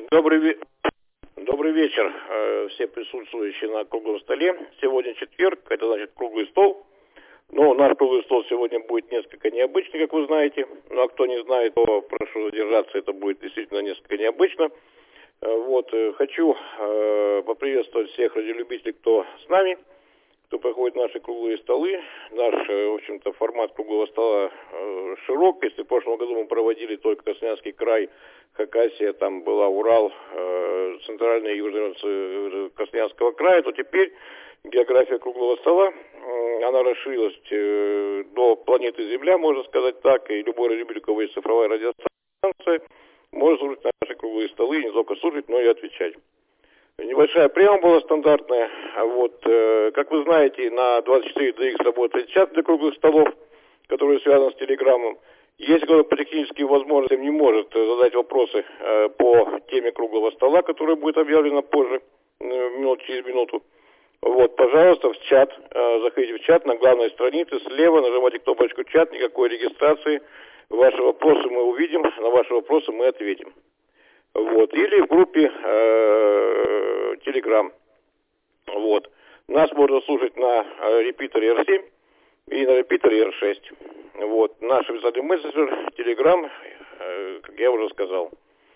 Добрый вечер, все присутствующие на круглом столе. Сегодня четверг, это значит круглый стол. Но наш круглый стол сегодня будет несколько необычный, как вы знаете. Ну а кто не знает, то прошу задержаться, это будет действительно несколько необычно. Хочу поприветствовать всех радиолюбителей, кто с нами, кто проходит наши круглые столы. Наш, в общем-то, формат круглого стола широк. Если в прошлом году мы проводили только Красноярский край, Хакасия, там была Урал, центральная и южная Красноярского края, то теперь география круглого стола, она расширилась до планеты Земля, можно сказать так, и любой радиолюбитель, у кого есть цифровая радиостанция, может слушать наши круглые столы, не только слушать, но и отвечать. Небольшая преамбула стандартная. Как вы знаете, на 24DX работает чат для круглых столов, который связан с Телеграммом. Если кто-то по техническим возможностям не может задать вопросы по теме круглого стола, которая будет объявлена позже, через минуту, пожалуйста, в чат, заходите в чат на главной странице, слева нажимайте кнопочку «Чат», никакой регистрации. Ваши вопросы мы увидим, на ваши вопросы мы ответим. Или в группе Telegram. Нас можно слушать на репитере R7 и на репитере R6. Наш официальный мессенджер Telegram, как я уже сказал.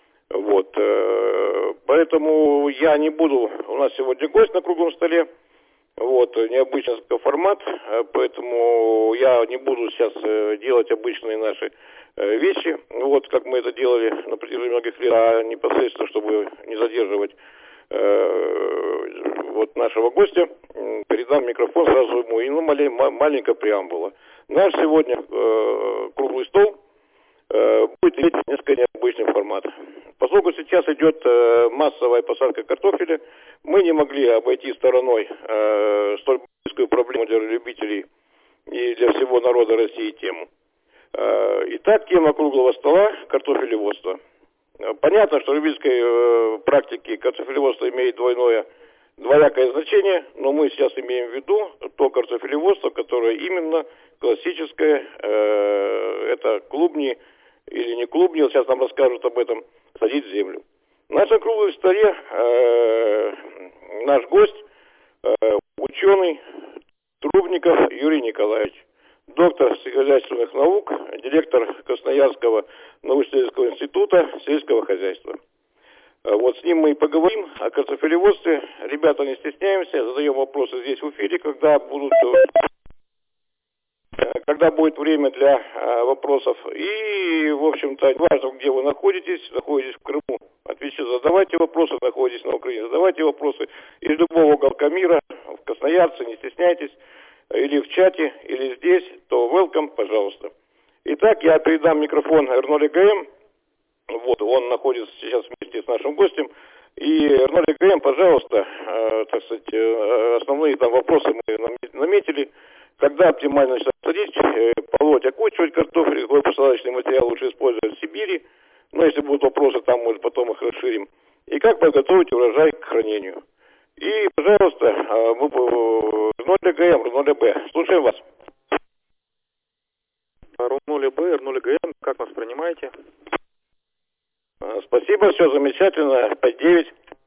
Поэтому я не буду... У нас сегодня гость на круглом столе. Необычный формат, поэтому я не буду сейчас делать обычные наши вещи, как мы это делали на протяжении многих лет, а непосредственно, чтобы не задерживать нашего гостя, передам микрофон сразу ему. И маленькая преамбула. Наш сегодня круглый стол будет иметь несколько необычный формат. Поскольку сейчас идет массовая посадка картофеля, мы не могли обойти стороной столь близкую проблему для любителей и для всего народа России тему. Итак, тема круглого стола – картофелеводство. Понятно, что в любительской практике картофелеводство имеет двоякое значение, но мы сейчас имеем в виду то картофелеводство, которое именно классическое, это клубни или не клубни, сейчас нам расскажут об этом, садить в землю. На нашем круглом столе наш гость, ученый Трубников Юрий Николаевич, доктор сельскохозяйственных наук, директор Красноярского научно-исследовательского института сельского хозяйства. С ним мы и поговорим о картофелеводстве. Ребята, не стесняемся, задаем вопросы здесь в эфире, когда будет время для вопросов. И, в общем-то, неважно, где вы находитесь в Крыму, задавайте вопросы, находитесь на Украине, задавайте вопросы из любого уголка мира, в Красноярце, не стесняйтесь, или в чате, или здесь, то welcome, пожалуйста. Итак, я передам микрофон Эрноле ГМ. Он находится сейчас вместе с нашим гостем. И, Эрноле ГМ, пожалуйста, основные вопросы мы наметили. Когда оптимально садить, полоть, окучивать картофель, какой посадочный материал лучше использовать в Сибири. Но если будут вопросы, там, может, потом их расширим. И как подготовить урожай к хранению. И, пожалуйста, Эрноле ГМ, Эрноле Б. Слушаем вас. Эрноле Б, Эрноле ГМ, как нас принимаете? Спасибо, все замечательно. 5-9.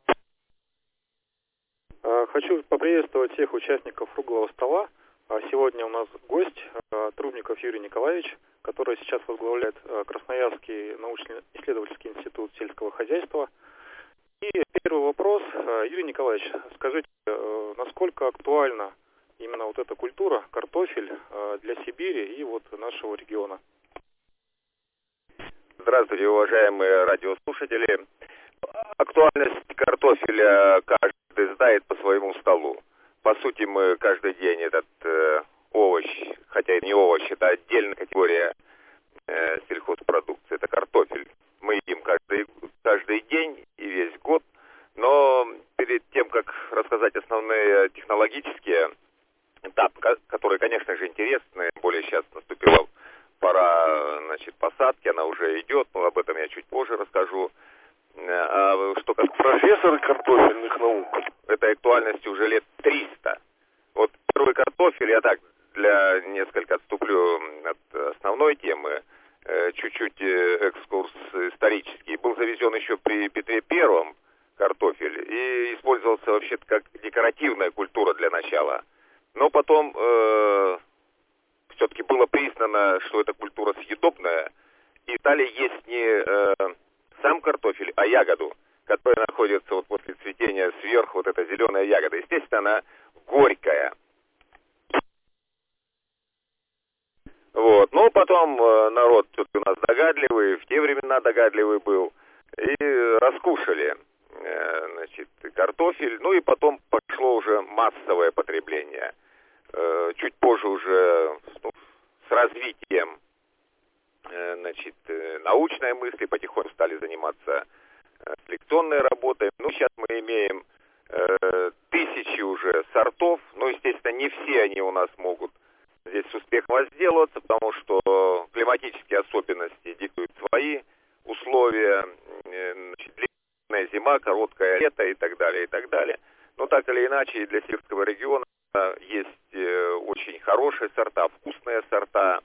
Хочу поприветствовать всех участников круглого стола. Сегодня у нас гость Трубников Юрий Николаевич, который сейчас возглавляет Красноярский научно-исследовательский институт сельского хозяйства. И первый вопрос. Юрий Николаевич, скажите, насколько актуальна именно эта культура, картофель, для Сибири и нашего региона? Здравствуйте, уважаемые радиослушатели. Актуальность картофеля каждый знает по своему столу. По сути, мы каждый день этот овощ, хотя и не овощ, это отдельная категория сельхозпродукции, это картофель. Мы едим каждый день и весь год. Но перед тем, как рассказать основные технологические этапы, которые, конечно же, интересны, более сейчас наступила пора, посадки, она уже идет, но об этом я чуть позже расскажу. Что как профессор картофельных наук, этой актуальности уже лет 300. Первый картофель, я так несколько отступлю от основной темы, чуть-чуть экскурс исторический. Был завезен еще при Петре Первом картофель и использовался вообще-то как декоративная культура для начала. Но потом все-таки было признано, что эта культура съедобная, и стали есть не сам картофель, а ягоду, которая находится вот после цветения сверху, вот эта зеленая ягода. Естественно, она горькая. Вот. Но потом народ все-таки у нас догадливый, в те времена догадливый был, и раскушали, значит, картофель. Ну и потом пошло уже массовое потребление. Чуть позже уже с развитием, значит, научной мысли потихоньку стали заниматься селекционной работой. Ну, сейчас мы имеем тысячи уже сортов, но, естественно, не все они у нас могут здесь с успехом возделываться, потому что климатические особенности диктуют свои условия, значит, длинная зима, короткое лето и так далее, и так далее. Но так или иначе, и для северского региона есть очень хорошие сорта, вкусные сорта.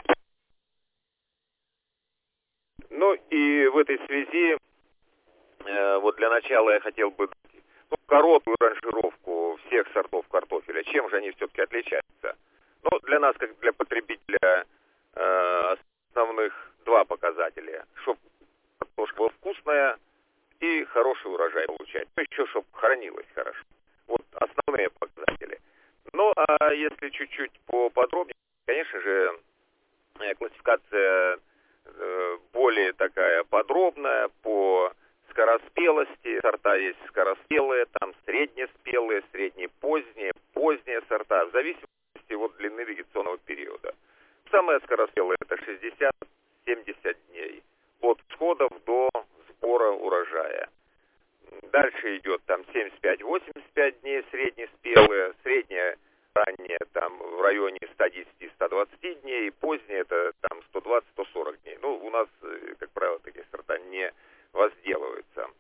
Ну и в этой связи, вот для начала я хотел бы короткую ранжировку всех сортов картофеля. Чем же они все-таки отличаются? Ну, для нас, как для потребителя, основных два показателя. Чтобы картошка была вкусная и хороший урожай получать. Ну, еще, чтобы хранилась хорошо. Вот основные показатели. Ну, а если чуть-чуть поподробнее, конечно же, классификация более такая подробная по скороспелости. Сорта есть скороспелые, там среднеспелые, среднепоздние, поздние сорта, в зависимости от длины вегетационного периода. Самое скороспелое это 60-70 дней от всходов до сбора урожая. Дальше идет там 75-85 дней среднеспелые, среднее раннее там в районе 110-120 дней, и позднее это там 120-140 дней. Ну, у нас, как правило, такие сорта не возделываются.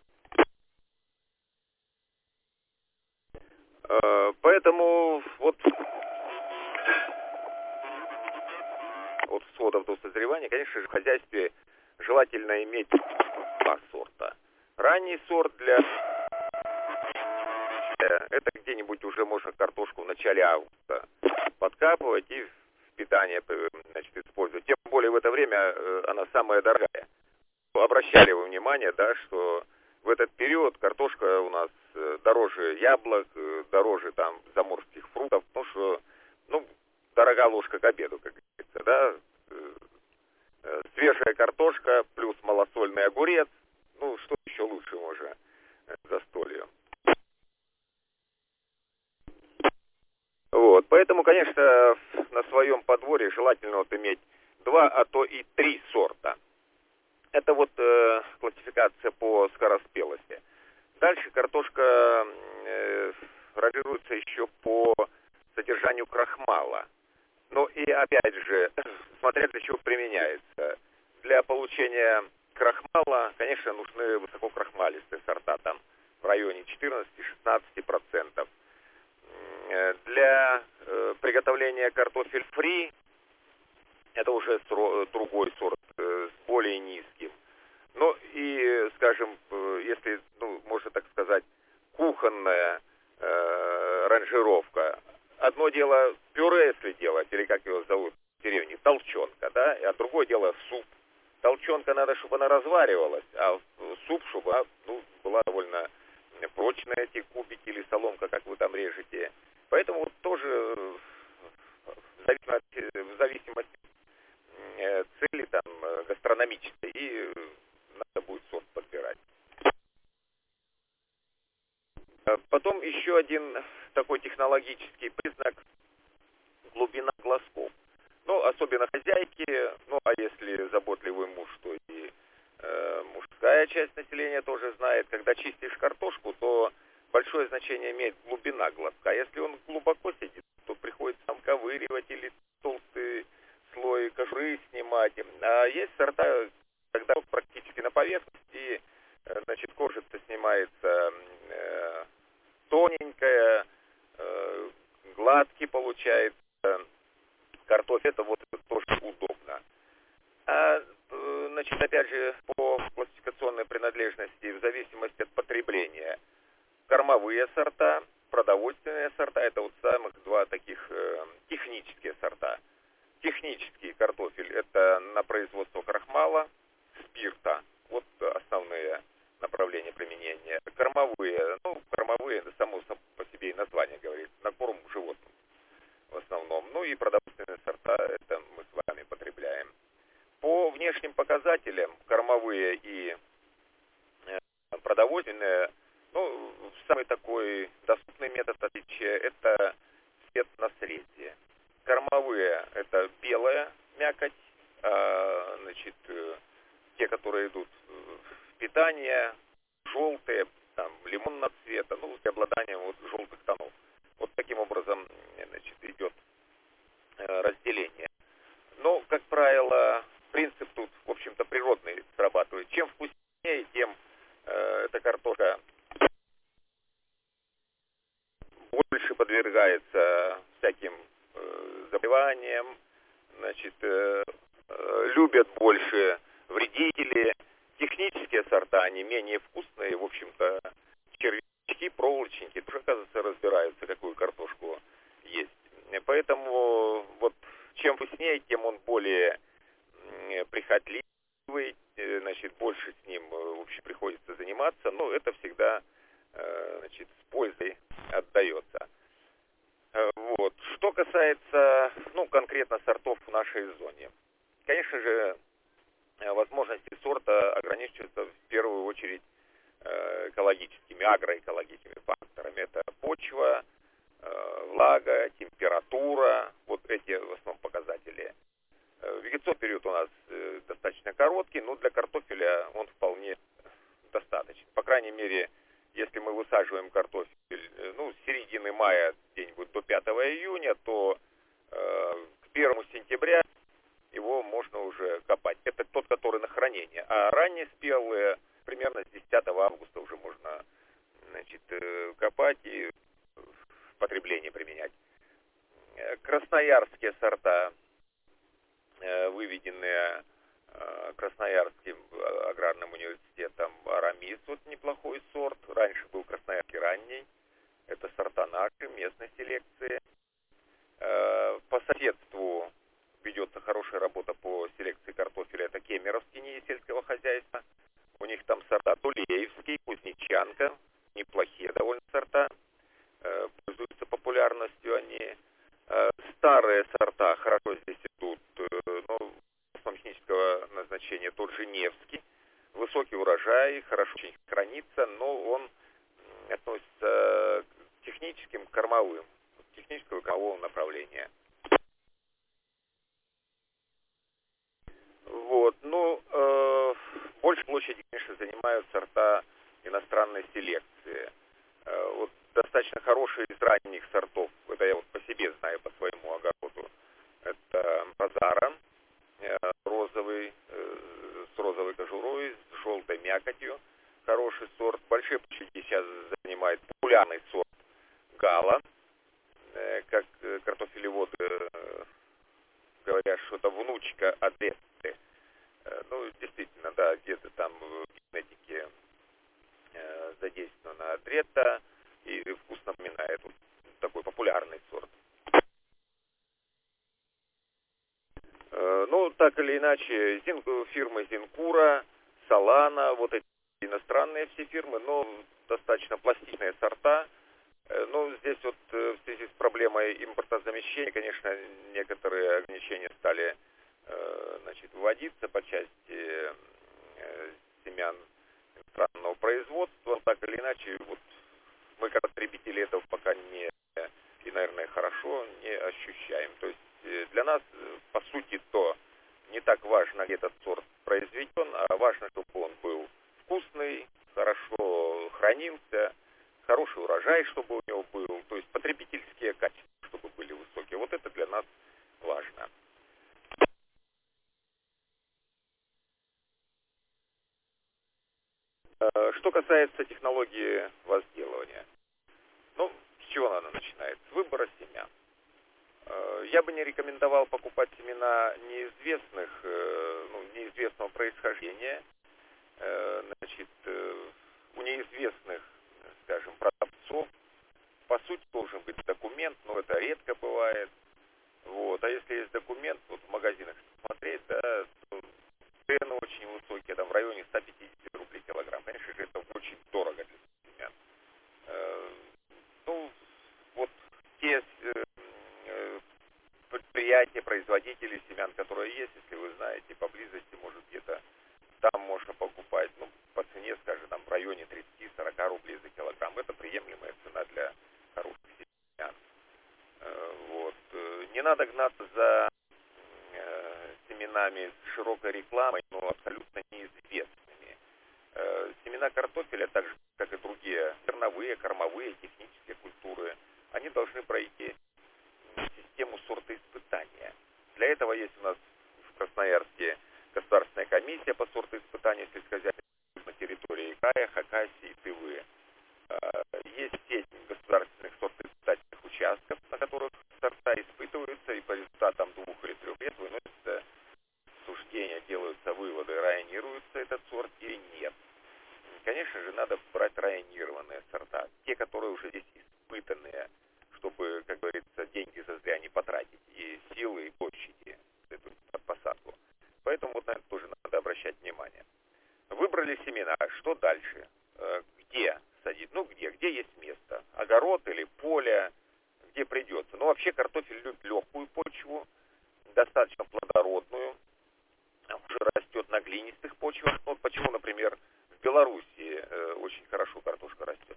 Поэтому вот от всходов до созревания, конечно же, в хозяйстве желательно иметь два сорта. Ранний сорт это где-нибудь уже можно картошку в начале августа подкапывать и в питание, значит, использовать. Тем более в это время она самая дорогая. Обращали вы внимание, да, что в этот период картошка у нас дороже яблок, дороже там заморских фруктов, потому что, ну, дорога ложка к обеду, как говорится, да. Свежая картошка плюс малосольный огурец, ну, что еще лучше можно застолью. Вот, поэтому, конечно, на своем подворье желательно вот иметь 2, а то и 3 сорта. Это вот классификация по скороспелости. Дальше картошка ранжируется еще по содержанию крахмала. Ну и опять же, смотря для чего применяется. Для получения крахмала, конечно, нужны высококрахмалистые сорта, там в районе 14-16%. Для приготовления картофель фри это уже другой сорт с более низким. Ну и, скажем, если, ну, можно так сказать, кухонная ранжировка. Одно дело пюре, если делать, или как его зовут в деревне, толченка, да, а другое дело суп. Толченка надо, чтобы она разваривалась, а суп, чтобы она, ну, была довольно прочная, эти кубики или соломка, как вы там режете. Поэтому вот тоже в зависимости цели там гастрономической, и надо будет сорт подбирать. Потом еще один такой технологический признак — глубина глазков. Ну, особенно хозяйки, ну, а если заботливый муж, то и мужская часть населения тоже знает. Когда чистишь картошку, то большое значение имеет глубина глазка. Если он глубоко сидит, то приходится там ковыривать или толстый слой кожуры снимать. А есть сорта, когда практически на поверхности, значит, кожица снимается тоненькая, гладкий получается картофель. Это вот тоже удобно. А значит, опять же, по классификационной принадлежности в зависимости от потребления. Кормовые сорта, продовольственные сорта, это вот самых два таких технические сорта. Технический картофель – это на производство крахмала, спирта. Вот основные направления применения. Кормовые, кормовые, это само по себе и название говорит, на корм животным в основном. Ну и продовольственные сорта, это мы с вами потребляем. По внешним показателям, кормовые и продовольственные, самый такой доступный метод отличия – это цвет наследия. Кормовые – это белая мякоть, значит, те, которые идут в питание, желтые, там, лимонного цвета, с обладанием вот желтых тонов. Вот таким образом, значит, идет разделение. Но, как правило, принцип тут, в общем-то, природный срабатывает. Чем вкуснее, тем эта картошка больше подвергается всяким заболеваниям, значит, любят больше вредители. Технические сорта, они менее вкусные, в общем-то, червячки, проволочники тоже, оказывается, разбираются, какую картошку есть. Поэтому вот чем вкуснее, тем он более прихотливый, значит, больше с ним, в общем, приходится заниматься, но это всегда, значит, с пользой отдается. Вот. Что касается, конкретно сортов в нашей зоне. Конечно же, возможности сорта ограничиваются в первую очередь экологическими, агроэкологическими факторами. Это почва, влага, температура, вот эти в основном показатели. Вегетационный период у нас достаточно короткий, но для картофеля он вполне достаточен. По крайней мере, если мы высаживаем картофель, с середины мая, где-нибудь до 5 июня, то к 1 сентября его можно уже копать. Это тот, который на хранение. А ранние спелые, примерно с 10 августа уже можно, значит, копать и в потребление применять. Красноярские сорта, выведенные Красноярским аграрным университетом, Арамис, вот неплохой сорт. Раньше был красноярский ранний. Это сорта наши, местной селекции. По соседству ведется хорошая работа по селекции картофеля. Это кемеровский НИИ сельского хозяйства. У них там сорта Тулеевский, Кузнечанка. Неплохие довольно сорта. Пользуются популярностью они. Старые сорта хорошо здесь идут. Технического назначения тот же Невский. Высокий урожай, хорошо очень хранится, но он относится к техническим, кормовым. Технического кормового направления. Вот, больше площади, конечно, занимают сорта иностранной селекции. Вот достаточно хорошие из ранних сортов, это я вот по себе знаю, по своему огороду. Это Базара, розовый, с розовой кожурой, с желтой мякотью. Хороший сорт. Большие площади сейчас занимает популярный сорт Гала. Как картофелеводы говорят, что это внучка Адретты. Действительно, да, где-то там в генетике задействована Адретта и вкус напоминает вот такой популярный сорт. Так или иначе, фирмы Зинкура, Солана, вот эти иностранные все фирмы, но достаточно пластичные сорта. Здесь вот в связи с проблемой импортозамещения, конечно, некоторые ограничения стали, значит, вводиться по части семян иностранного производства. Так или иначе, вот мы как потребители этого пока не, и, наверное, хорошо не ощущаем. То есть для нас, по сути, то не так важно, где этот сорт произведен, а важно, чтобы он был вкусный, хорошо хранился, хороший урожай, чтобы у него был, то есть потребительские качества, чтобы были высокие. Вот это для нас важно. Что касается технологии возделывания. С чего она начинается? С выбора семян. Я бы не рекомендовал покупать семена неизвестного происхождения, у неизвестных, скажем, продавцов. По сути, должен быть документ, но это редко бывает. Вот. А если есть документ, вот в магазинах смотреть, да, то цены очень высокие, там в районе 150 рублей килограмм. Конечно же, это очень дорого для семян. Вот те предприятия, производители семян, которые есть, если вы знаете, поблизости, может, где-то там можно покупать, по цене, скажем, там в районе 30-40 рублей за килограмм. Это приемлемая цена для хороших семян. Вот. Не надо гнаться за семенами с широкой рекламой, но абсолютно неизвестными. Семена картофеля, так же, как и другие зерновые, кормовые, технические культуры, они должны пройти систему сортоиспытания. Для этого есть у нас в Красноярске Государственная комиссия по сортоиспытанию сельскохозяйственных на территории края, Хакасии, Тывы. Есть сеть государственных сортоиспытательных участков, на которых сорта испытываются, и по результатам 2 или 3 лет выносятся суждения, делаются выводы, районируется этот сорт или нет. Конечно же, надо брать районированные сорта, те, которые уже здесь испытанные, чтобы, как говорится, деньги зазря не потратить, и силы, и площади, эту посадку. Поэтому вот на это тоже надо обращать внимание. Выбрали семена, что дальше? Где садить? Где есть место? Огород или поле? Где придется? Вообще картофель любит легкую почву, достаточно плодородную, уже растет на глинистых почвах. Почему, например, в Белоруссии очень хорошо картошка растет.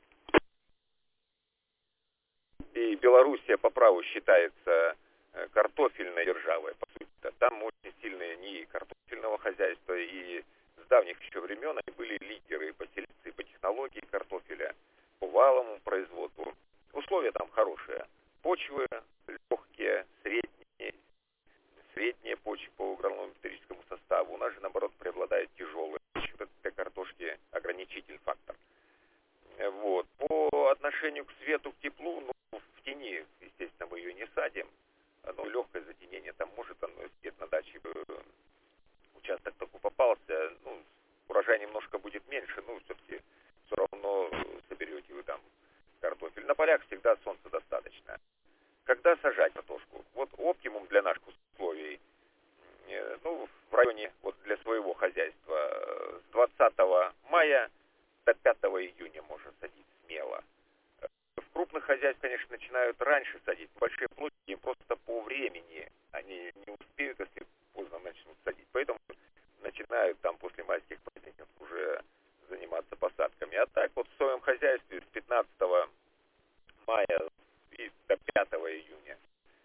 И Белоруссия по праву считается картофельной державой, по сути. Там очень сильные НИИ картофельного хозяйства, и с давних еще времен они были лидеры по селекции, по технологии картофеля, по валовому производству. Условия там хорошие. Почвы легкие, средние почвы по агронометрическому составу. У нас же, наоборот, преобладает тяжелые почвы. Это для картошки ограничительный фактор. Вот. По отношению к свету, к теплу, в тени, естественно, мы ее не садим. Легкое затенение там может, оно где-то на даче участок такой попался, урожай немножко будет меньше, все-таки все равно соберете вы там картофель. На полях всегда солнца достаточно. Когда сажать картошку? Оптимум для наших условий, в районе, для своего хозяйства, с 20 мая до 5 июня можно садить смело. В крупных хозяйствах, конечно, начинают раньше садить. Большие площади просто по времени они не успеют, если поздно начнут садить. Поэтому начинают там после майских праздников уже заниматься посадками. А так в своем хозяйстве с 15 мая и до 5 июня.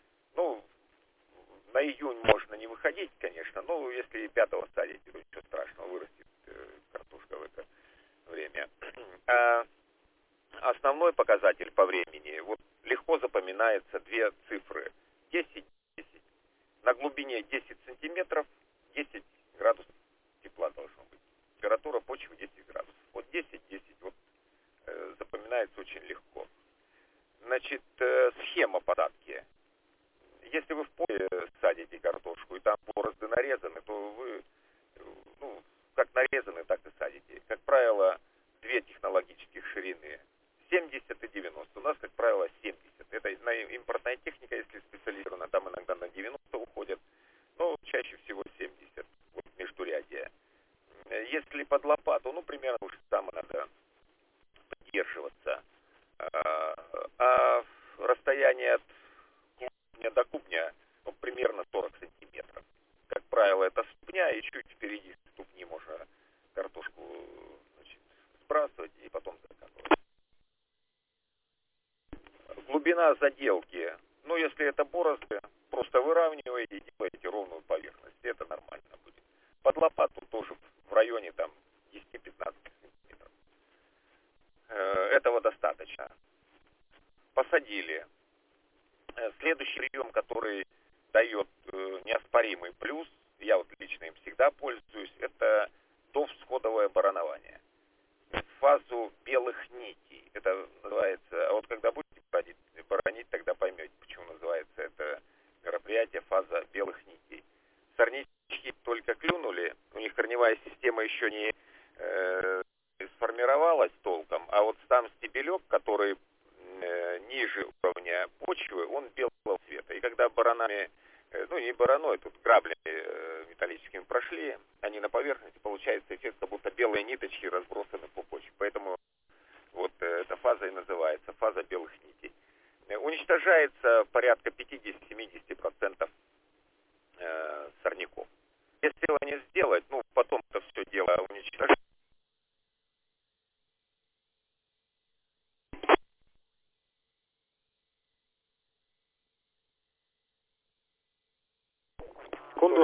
На июнь можно не выходить, конечно, но если 5-го садите, то ничего страшного, вырастет картошка в это время. Основной показатель по времени, легко запоминается 2 цифры. 10-10. На глубине 10 сантиметров 10 градусов тепла должно быть. Температура почвы 10 градусов. 10-10 запоминается очень легко. Схема посадки. Если вы в поле садите картошку, и там борозды нарезаны, то вы, как нарезаны, так и садите. Как правило, 2 технологических ширины. 70 и 90. У нас, как правило, 70. Это импортная техника, если специализирована, там иногда на 90 уходят, но чаще всего 70. Междурядье. Если под лопату, примерно уж там надо поддерживаться. А расстояние от клубня до клубня, примерно 40 сантиметров. Как правило, это ступня, и чуть впереди ступни можно картошку сбрасывать и потом закатывать. Глубина заделки. Если это борозды, просто выравниваете и делаете ровную поверхность. Это нормально будет. Под лопату тоже в районе 10-15 сантиметров. Этого достаточно. Посадили. Следующий прием, который дает неоспоримый плюс, я лично им всегда пользуюсь, это довсходовое баранование. В фазу белых нитей. Это называется, когда будете боронить, тогда поймете, почему называется это еще не сформировалась толком, а вот сам стебелек, который ниже уровня почвы, он белого цвета. И когда баранами, ну не бараной, тут граблями металлическими прошли, они на поверхности, получается эффект, как будто белые ниточки разбросаны по почве. Поэтому вот эта фаза и называется фаза белых нитей. Уничтожается порядка 50-70% сорняков. Если его не сделать, ну потом это все дело уничтожить. Секунду.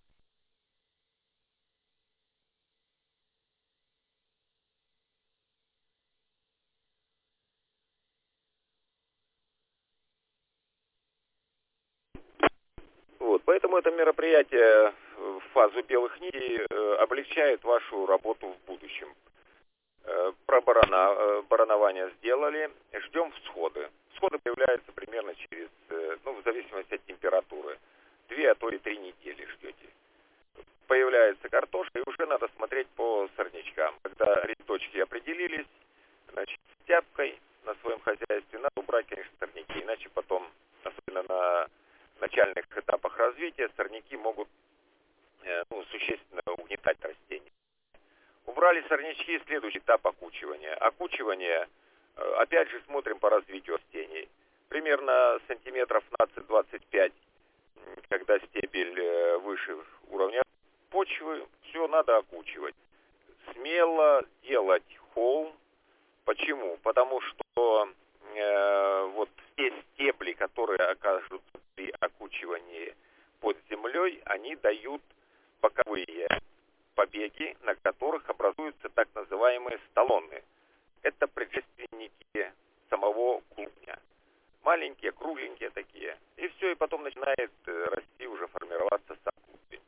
Вот, поэтому это мероприятие в фазу белых нитей облегчает вашу работу в будущем. Про баранование сделали, ждем всходы. Всходы появляются примерно через, ну, в зависимости от температуры, 2, а то и 3 недели ждете. Появляется картошка, и уже надо смотреть по сорнячкам. Когда рядочки определились, значит, с тяпкой на своем хозяйстве надо убрать, конечно, сорняки, иначе потом, особенно на начальных этапах развития, сорняки могут существенно угнетать растения. Убрали сорнячки, следующий этап окучивания. Окучивание, опять же, смотрим по развитию растений. Примерно сантиметров 15-25, когда стебель выше уровня почвы, все надо окучивать. Смело делать холм. Почему? Потому что вот те стебли, которые окажутся при окучивании под землей, они дают боковые побеги, на которых образуются так называемые столоны. Это предшественники самого клубня. Маленькие, кругленькие такие. И все, и потом начинает расти, уже формироваться сам клубень.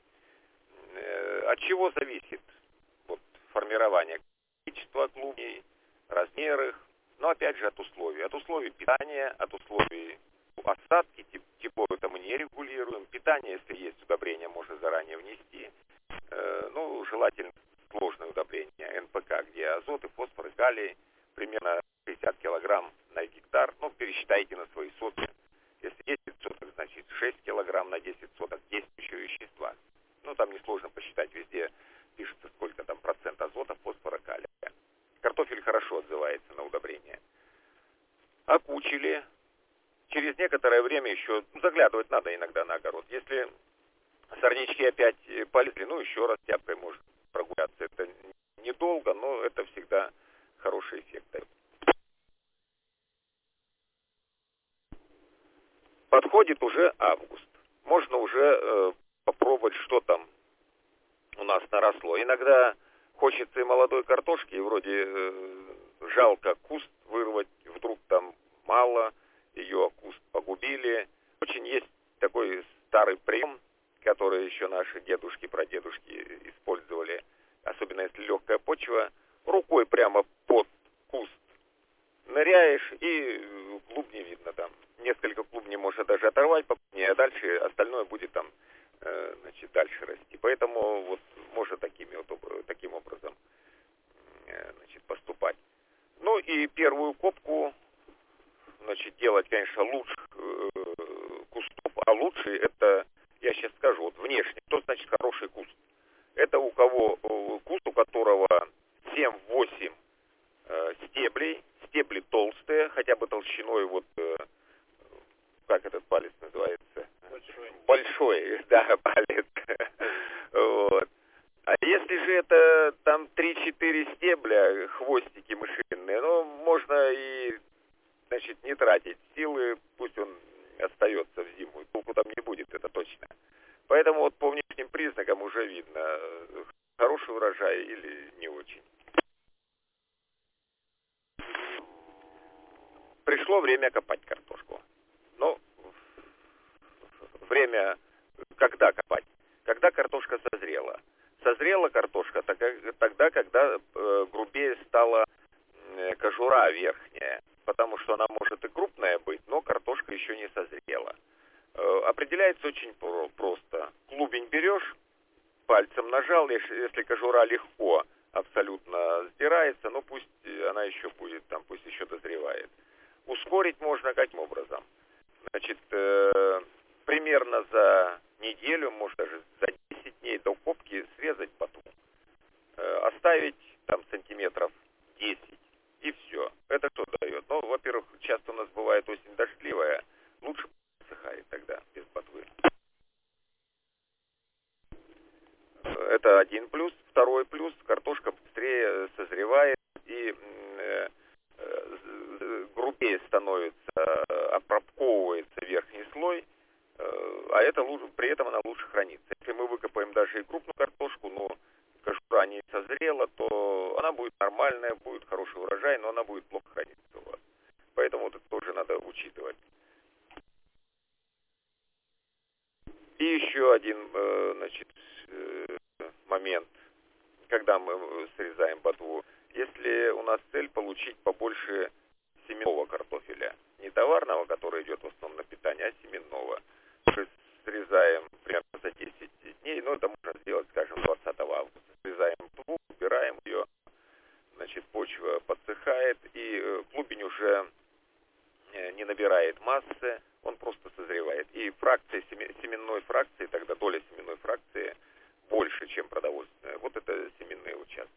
От чего зависит вот, формирование? Количество клубней, размер их, но опять же от условий. От условий питания, от условий осадки, тепло это мы не регулируем. Питание, если есть удобрение, можно заранее внести. Ну, желательно сложное удобрение, НПК, где азот и фосфор, и калий, примерно 60 килограмм на гектар. Ну, пересчитайте на свои сотки. Если 10 соток, значит 6 килограмм на 10 соток действующего вещества. Ну, там несложно посчитать, везде пишется, сколько там процент азота, фосфора, калия. Картофель хорошо отзывается на удобрение. Окучили. Через некоторое время еще заглядывать надо иногда на огород. Если сорнячки опять полезли, ну еще раз тяпкой может прогуляться. Это недолго, но это всегда хороший эффект дает. Подходит уже август. Можно уже попробовать, что там у нас наросло. Иногда хочется и молодой картошки, и вроде жалко куст вырвать, вдруг там мало, ее куст погубили. Очень есть такой старый прием, который еще наши дедушки, прадедушки использовали, особенно если легкая почва, рукой прямо под куст ныряешь, и клубни видно там. Несколько клубней можно даже оторвать, а дальше остальное будет там, значит, дальше расти. Поэтому вот можно таким образом, значит, поступать. Ну и первую копку, значит, делать, конечно, лучше кустов, а лучше это, я сейчас скажу, вот внешне, что значит хороший куст? Это у кого куст, у которого 7-8 стеблей, стебли толстые, хотя бы толщиной вот, как этот палец называется? Большой, да, палец. Вот. А если же это там 3-4 стебля, хвостики мышиные, ну, можно и, значит, не тратить силы, пусть он остается в зиму, толку там не будет, это точно. Поэтому вот по внешним признакам уже видно, хороший урожай или не очень. Пришло время копать картошку. Ну, время, когда копать? Когда картошка созрела. Созрела картошка тогда, когда грубее стала кожура верхняя, потому что она может и крупная быть, но картошка еще не созрела. Определяется очень просто. Клубень берешь, пальцем нажал, если кожура легко абсолютно сдирается, ну пусть она еще будет там, пусть еще дозревает. Ускорить можно каким образом? Значит, примерно за неделю, может даже за 10 дней до копки срезать ботву. Оставить там сантиметров 10 и все. Это что дает? Ну, во-первых, часто у нас бывает осень дождливая, лучше подсыхает тогда без ботвы. Это один плюс. Второй плюс, картошка быстрее созревает и грубее становится, опробковывается верхний слой, а это при этом она лучше хранится. Если мы выкопаем даже и крупную картошку, но кожура не созрела, то она будет нормальная, будет хороший урожай, но она будет плохо храниться у вас. Поэтому вот это тоже надо учитывать. И еще один, значит, момент, когда мы срезаем ботву. Если у нас цель получить побольше семенного картофеля, не товарного, который идет в основном на питание, а семенного, срезаем примерно за 10 дней, но это можно сделать, скажем, 20 августа. Срезаем ботву, убираем ее, значит, почва подсыхает, и клубень уже не набирает массы, он просто созревает. И фракция семенной фракции, тогда доля семенной фракции больше, чем продовольственная. Вот это семенные участки.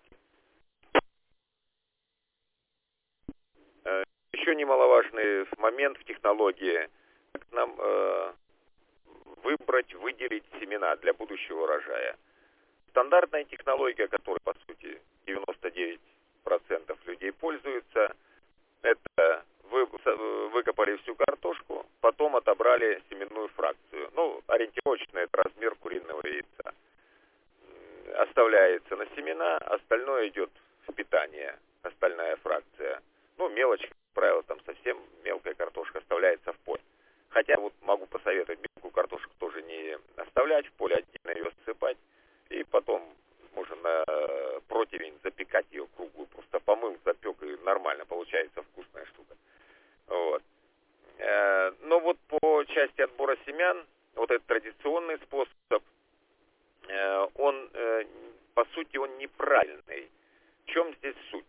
Еще немаловажный момент в технологии, как нам выбрать, выделить семена для будущего урожая. Стандартная технология, которой, по сути, 99% людей пользуются, это выкопали всю картошку, потом отобрали семенную фракцию. Ну, ориентировочно это размер куриного яйца. Оставляется на семена, остальное идет в питание, остальная фракция. Ну, мелочь, как правило, там совсем мелкая картошка оставляется в поле. Хотя вот могу посоветовать мелкую картошку тоже не оставлять в поле, отдельно ее ссыпать. И потом можно на противень запекать ее круглую. Просто помыл, запек, и нормально получается вкусная штука. Вот. Но вот по части отбора семян, вот этот традиционный способ, он, по сути, он неправильный. В чем здесь суть?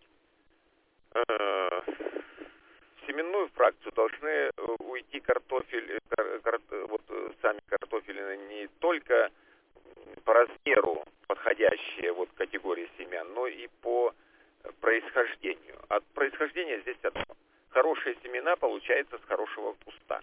В семенную фракцию должны уйти картофель, вот сами картофели не только по размеру подходящие вот категории семян, но и по происхождению. От происхождения здесь одно. Хорошие семена получаются с хорошего куста.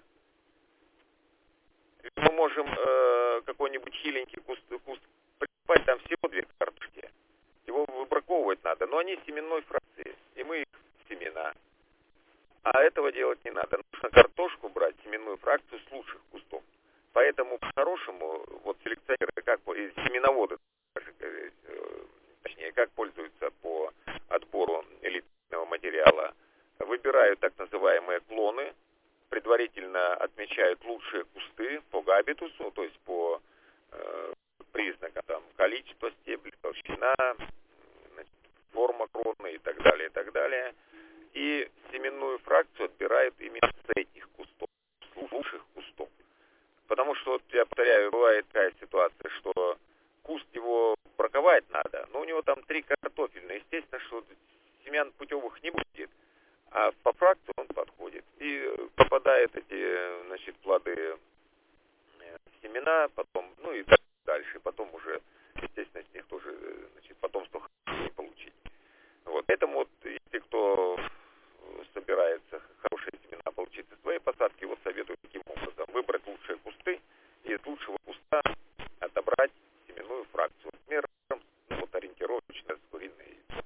Мы можем какой-нибудь хиленький куст прикопать, там всего 2 картошки. Его выбраковывать надо, но они семенной фракции, и мы их семена. А этого делать не надо. Нужно картошку брать, семенную фракцию с лучших кустов. Поэтому по-хорошему, вот селекционеры, как и семеноводы, точнее, как пользуются по отбору элитного материала, выбирают так называемые клоны, предварительно отмечают лучшие кусты по габитусу, то есть по признакам там, количества стеблей, толщина, значит, форма кроны и так далее, и так далее. И семенную фракцию отбирают именно с этих кустов, с лучших кустов. Потому что, вот, я повторяю, бывает такая ситуация, что куст его браковать надо, но у него там 3 картофельные. Естественно, что семян путевых не будет, а по фракции он подходит. И попадают эти, значит, плоды в семена, потом, ну и дальше. Потом уже, естественно, с них тоже, значит, потомство не получить. Вот. Поэтому вот, если кто собирается хорошие семена получить из своей посадки, вот советую таким образом. Выбрать лучшие кусты и из лучшего куста отобрать семенную фракцию. Размером, ну, вот, ориентировочно с куриное яйцо.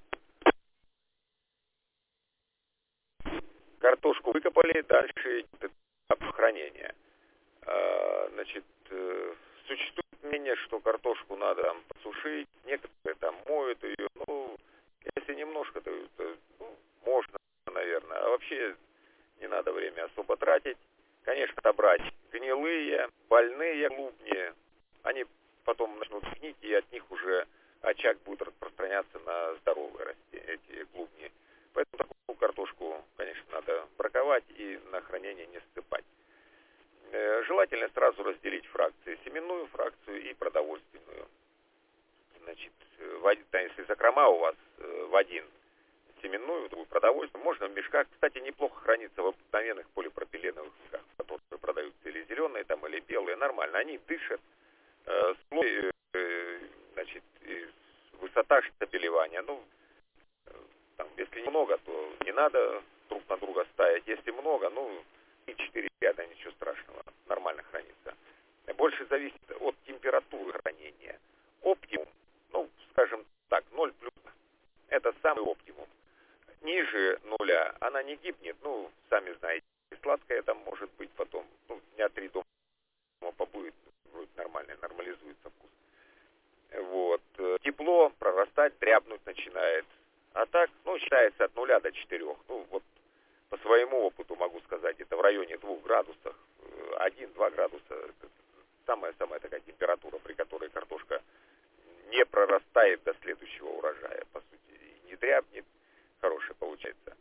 Картошку выкопали, дальше этап хранения. Значит, существует мнение, что картошку надо там посушить, некоторые там моют ее, ну, если немножко, то ну, можно, наверное, а вообще не надо время особо тратить. Конечно, отобрать гнилые, больные клубни, они потом начнут гнить, и от них уже очаг будет распространяться на здоровые эти клубни. Поэтому такую картошку, конечно, надо браковать и на хранение не ссыпать. Желательно сразу разделить фракции, семенную фракцию и продовольственную. значит, если закрома у вас в один семенную, другую продовольствие, можно в мешках, кстати, неплохо хранится в обыкновенных полипропиленовых мешках, которые продаются или зеленые, там, или белые, нормально. Они дышат, слой, значит, высота штабелевания, ну, там, если немного, то не надо друг на друга ставить. Если много, ну, 3-4 ряда, ничего страшного, нормально хранится. Больше зависит от температуры хранения. Оптимум, ну, скажем так, 0+, это самый оптимум. Ниже нуля она не гибнет, ну, сами знаете, сладкая там может быть потом, ну, дня 3 дома побудет, вроде нормально, нормализуется вкус. Вот. Тепло, прорастать, дрябнуть начинает. А так, ну, считается от 0 до 4. Ну, вот по своему опыту могу сказать, это в районе 2 градусов, 1-2 градуса. Самая такая температура, при которой картошка не прорастает до следующего урожая, по сути, и не дрябнет, хорошая получается.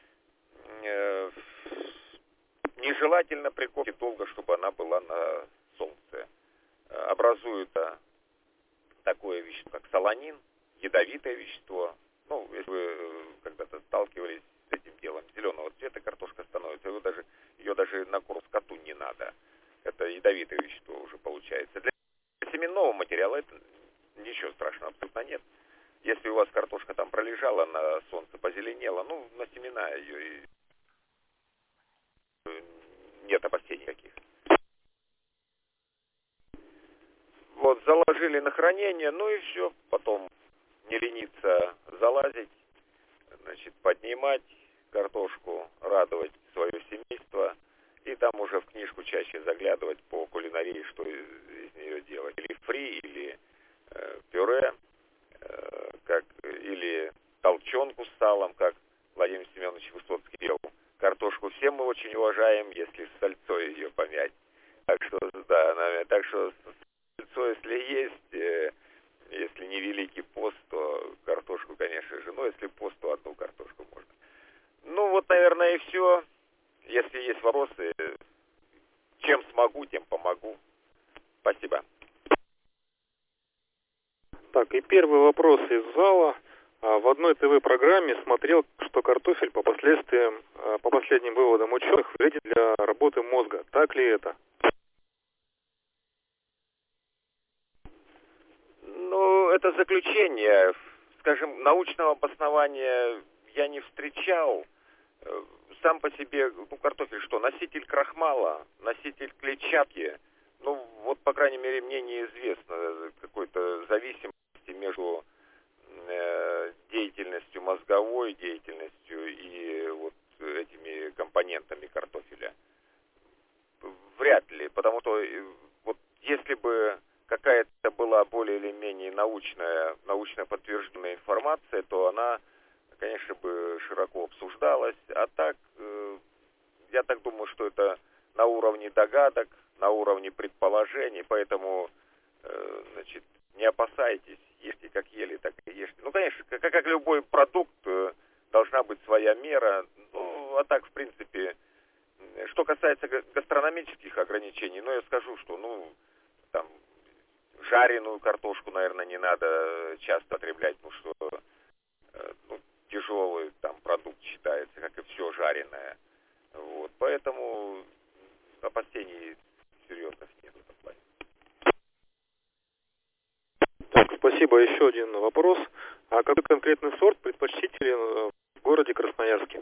Нежелательно при кофе долго, чтобы она была на солнце. Образует такое вещество, как солонин, ядовитое вещество. Ну, если вы когда-то сталкивались с этим делом, зеленого цвета картошка становится, ее даже на корм скоту не надо. Это ядовитое вещество уже получается. Для семенного материала это ничего страшного абсолютно нет. Если у вас картошка там пролежала на солнце, позеленела, ну, на семена ее и нет опасений никаких. Вот, заложили на хранение, ну и все. Потом не лениться залазить, значит, поднимать картошку, радовать свое семейство. И там уже в книжку чаще заглядывать по кулинарии, что из нее делать. Или фри, или пюре, или толченку с салом, как Владимир Семенович Высоцкий делал. Картошку все мы очень уважаем, если с сальцой ее помять. Так что, да, так что сальцой, если есть, если не Великий пост, то картошку, конечно же. Но если пост, то одну картошку можно. Ну, вот, наверное, и все. Если есть вопросы, чем смогу, тем помогу. Спасибо. Так, и первый вопрос из зала. В одной ТВ-программе смотрел, что картофель по последним выводам ученых вреден для работы мозга. Так ли это? Ну, это заключение. Скажем, научного обоснования я не встречал. Сам по себе, ну, картофель что? Носитель крахмала, носитель клетчатки. Ну, вот, по крайней мере, мне неизвестно какой-то зависимости между деятельностью мозговой, деятельностью и вот этими компонентами картофеля. Вряд ли, потому что вот если бы какая-то была более или менее научно подтвержденная информация, то она, конечно, бы широко обсуждалась. А так, я так думаю, что это на уровне догадок, на уровне предположений, поэтому, значит, не опасайтесь, ешьте как ели, так и ешьте. Ну, конечно, как любой продукт, должна быть своя мера. Ну, а так, в принципе, что касается гастрономических ограничений, ну, я скажу, что, ну, там, жареную картошку, наверное, не надо часто потреблять, потому что, ну, тяжелый там продукт считается, как и все жареное. Вот, поэтому опасений серьезных нет в этом плане. Так, спасибо. Еще один вопрос. А какой конкретный сорт предпочтителен в городе Красноярске?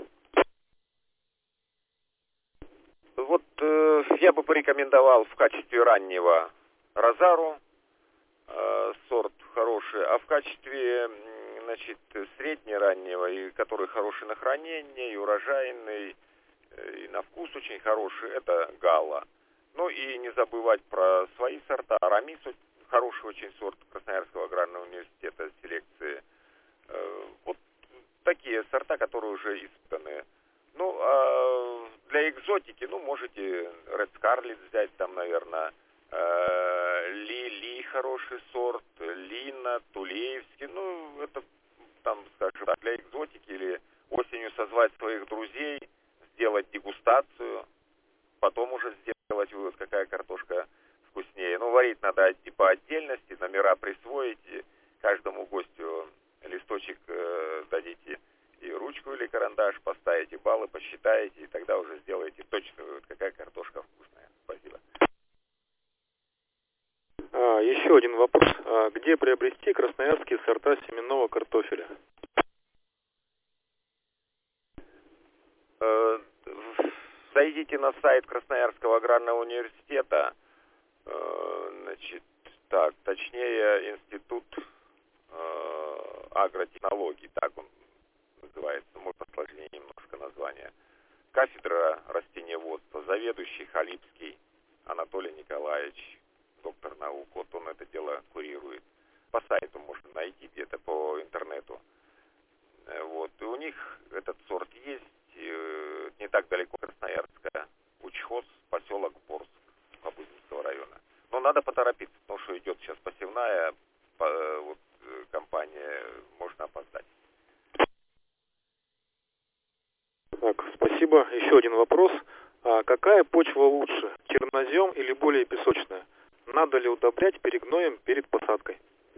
Вот я бы порекомендовал в качестве раннего Розару, сорт хороший, а в качестве, значит, средне-раннего, и который хороший на хранение, и урожайный, и на вкус очень хороший, это Галла. Ну и не забывать про свои сорта. Арамис хороший очень сорт Красноярского аграрного университета селекции. Вот такие сорта, которые уже испытаны. Ну, а для экзотики, ну, можете Red Scarlet взять там, наверное, Ли хороший сорт, Лина, Тулеевский. Ну, это там, скажем, для экзотики или осенью созвать своих друзей, сделать дегустацию, потом уже сделать вывод, какая картошка вкуснее. Ну, варить надо по отдельности, номера присвоить, каждому гостю листочек дадите и ручку или карандаш, поставите баллы, посчитаете, и тогда уже сделаете точно, какая картошка вкусная. Спасибо. Еще один вопрос. Где приобрести красноярские сорта семенного картофеля? Зайдите на сайт Красноярского аграрного университета, точнее институт агротехнологий, так он называется, может посложнее немножко название. Кафедра растениеводства, заведующий Халипский Анатолий Николаевич, доктор наук, вот он это дело курирует. По сайту можно найти где-то по интернету. Вот. И у них этот сорт есть, не так далеко Красноярска, учхоз, поселок Борск, Побудинского района. Но надо поторопиться, потому что идет сейчас посевная кампания, можно опоздать. Так, спасибо. Еще один вопрос. Какая почва лучше, чернозем или более песочная? Надо ли удобрять перегноем перед посадкой?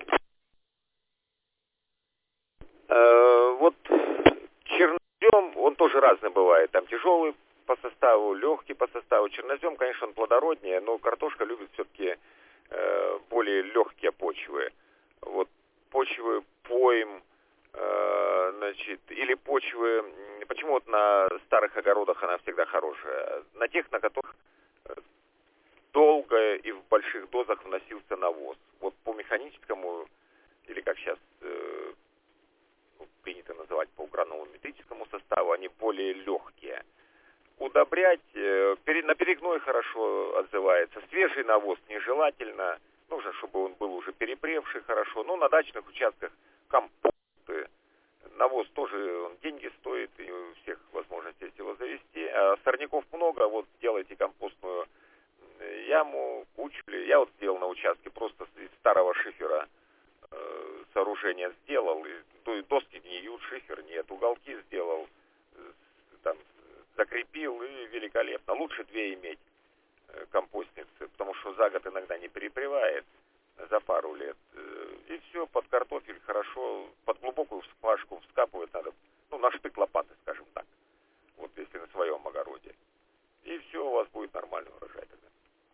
Вот чернозем, он тоже разный бывает. Там тяжелый по составу, легкий по составу. Чернозем, конечно, он плодороднее, но картошка любит все-таки более легкие почвы. Вот почвы пойм, или почвы. Почему вот на старых огородах она всегда хорошая? На тех, на которых долго и в больших дозах вносился навоз. Вот по механическому, или как сейчас принято называть по гранулометрическому составу, они более легкие. Удобрять на перегной хорошо отзывается. Свежий навоз нежелательно. Нужно, чтобы он был уже перепревший хорошо. Но на дачных участках компосты. Навоз тоже он деньги стоит, и у всех возможность есть его завести. А сорняков много, вот делайте компостную яму, кучу. Я вот сделал на участке просто из старого шифера сооружение сделал. И доски гниют, шифер нет. Уголки сделал, там закрепил, и великолепно. Лучше 2 иметь компостницы, потому что за год иногда не перепревает, за пару лет. И все, под картофель хорошо, под глубокую всквашку вскапывать надо, на штык лопаты, скажем так. Вот если на своем огороде. И все, у вас будет нормальный урожай тогда.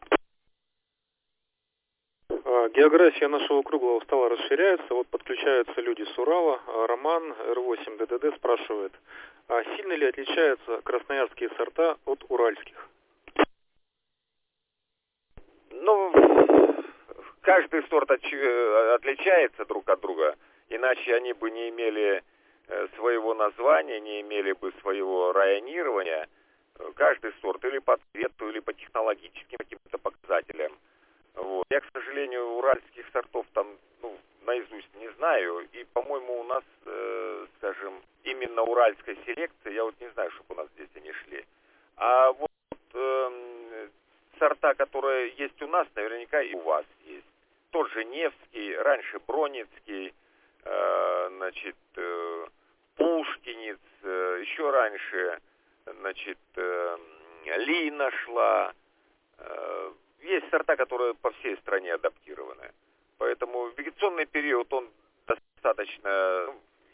География нашего круглого стола расширяется. Вот подключаются люди с Урала. Роман, Р8 ДДД спрашивает, сильно ли отличаются красноярские сорта от уральских? Каждый сорт отличается друг от друга, иначе они бы не имели своего названия, не имели бы своего районирования. Каждый сорт или по цвету, или по технологическим каким-то показателям. Вот. Я, к сожалению, уральских сортов там наизусть не знаю. И, по-моему, у нас, скажем, именно уральской селекции, я вот не знаю, чтобы у нас здесь они шли. А вот сорта, которые есть у нас, наверняка и у вас есть. Тот же Невский, раньше Броницкий, Пушкинец, еще раньше, Лина шла. Есть сорта, которые по всей стране адаптированы. Поэтому вегетационный период, он достаточно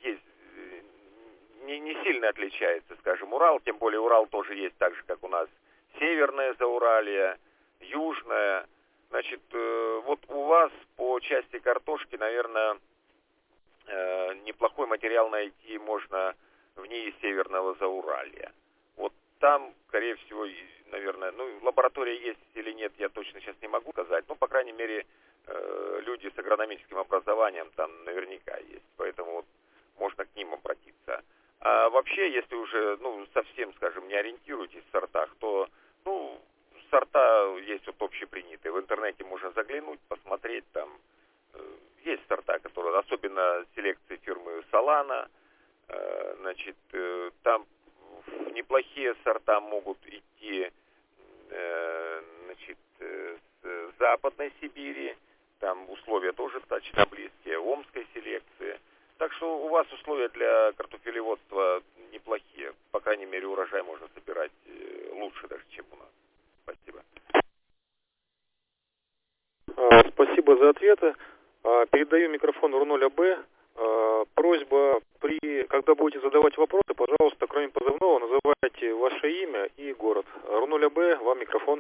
не сильно отличается, скажем, Урал. Тем более Урал тоже есть так же, как у нас Северное Зауралье, Южное. Вот у вас по части картошки, наверное, неплохой материал найти можно в НИИ Северного Зауралья. Вот там, скорее всего, наверное, лаборатория есть или нет, я точно сейчас не могу сказать. По крайней мере, люди с агрономическим образованием там наверняка есть. Поэтому вот можно к ним обратиться. А вообще, если уже, совсем, скажем, не ориентируетесь в сортах, то, сорта есть вот общепринятые. В интернете можно заглянуть, посмотреть там. Есть сорта, которые, особенно селекции фирмы Solana, там неплохие сорта могут идти, с Западной Сибири, там условия тоже достаточно близкие, омской селекции. Так что у вас условия для картофелеводства неплохие. По крайней мере, урожай можно собирать лучше даже, чем у нас. Спасибо. Спасибо за ответы. Передаю микрофон Руноля Б. Просьба, когда будете задавать вопросы, пожалуйста, кроме позывного, называйте ваше имя и город. Руноля Б, вам микрофон.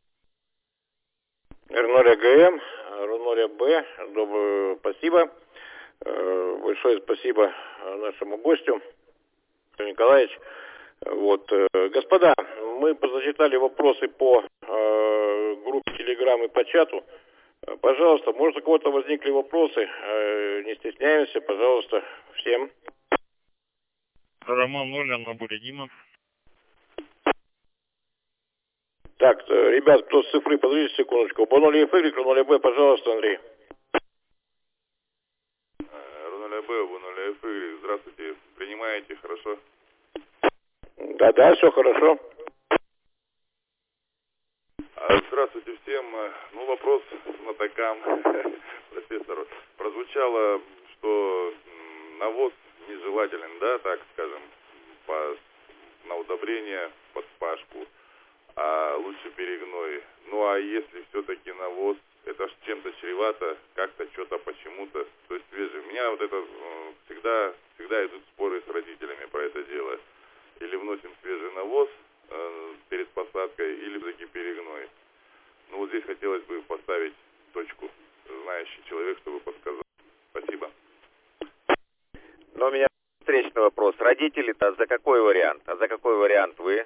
Руноля ГМ, Руноля Б, спасибо. Большое спасибо нашему гостю, Николаевич. Вот, господа, мы зачитали вопросы по группе Telegram и по чату. Пожалуйста, может, у кого-то возникли вопросы, не стесняемся, пожалуйста, всем. Роман Нолян, на Буря Дима. Так, ребят, кто с цифры, подождите секундочку. По 0 Y, 0 Б, пожалуйста, Андрей. Руноля Б, 0 Y, здравствуйте. Принимаете, хорошо? Да, все хорошо. Здравствуйте всем. Ну, вопрос знатокам, профессору. Прозвучало, что навоз нежелателен, да, так скажем, на удобрение, под спашку, а лучше перегной. Ну, а если все-таки навоз, это ж чем-то чревато, как-то, что-то, почему-то, то есть свежий. У меня вот это всегда идут споры с родителями про это дело. Или вносим свежий навоз перед посадкой, или все-таки перегной. Ну, вот здесь хотелось бы поставить точку, знающий человек, чтобы подсказал. Спасибо. Но у меня встречный вопрос. Родители-то за какой вариант? А за какой вариант вы?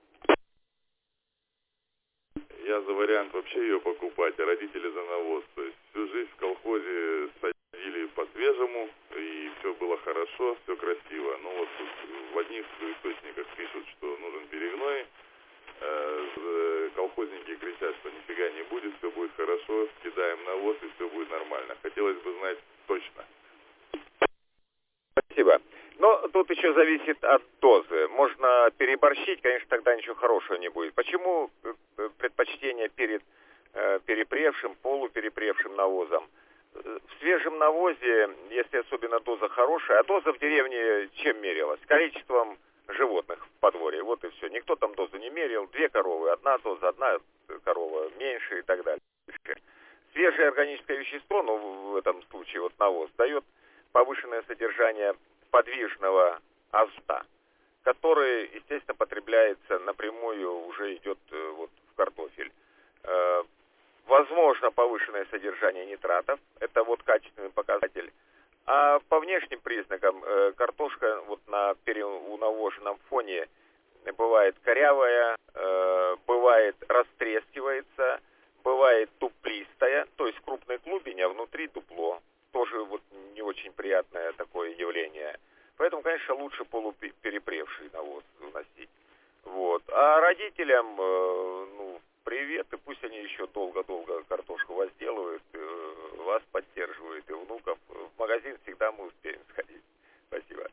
Я за вариант вообще ее покупать, а родители за навоз. То есть всю жизнь в колхозе садили по-свежему, и все было хорошо, все красиво. Но вот тут в одних источниках пишут, что нужен перегной. Колхозники кричат, что нифига не будет, все будет хорошо, кидаем навоз и все будет нормально. Хотелось бы знать точно. Спасибо. Но тут еще зависит от дозы. Можно переборщить, конечно, тогда ничего хорошего не будет. Почему предпочтение перед перепревшим, полуперепревшим навозом? В свежем навозе, если особенно доза хорошая, а доза в деревне чем мерилась? Количеством животных в подворье. Вот и все. Никто там дозу не мерил. 2 коровы, 1 доза, 1 корова меньше и так далее. Свежее органическое вещество, ну в этом случае вот навоз, дает повышенное содержание подвижного азота, который, естественно, потребляется напрямую, уже идет вот в картофель. Возможно, повышенное содержание нитратов, это вот качественный показатель. А по внешним признакам картошка вот на переунавоженном фоне бывает корявая, бывает растрескивается, бывает дуплистая, то есть крупный клубень, а внутри дупло. Тоже вот не очень приятное такое явление. Поэтому, конечно, лучше полуперепревший навоз вносить. Вот. А родителям, ну, привет, и пусть они еще долго-долго картошку возделывают, вас поддерживают, и внуков. В магазин всегда мы успеем сходить. Спасибо.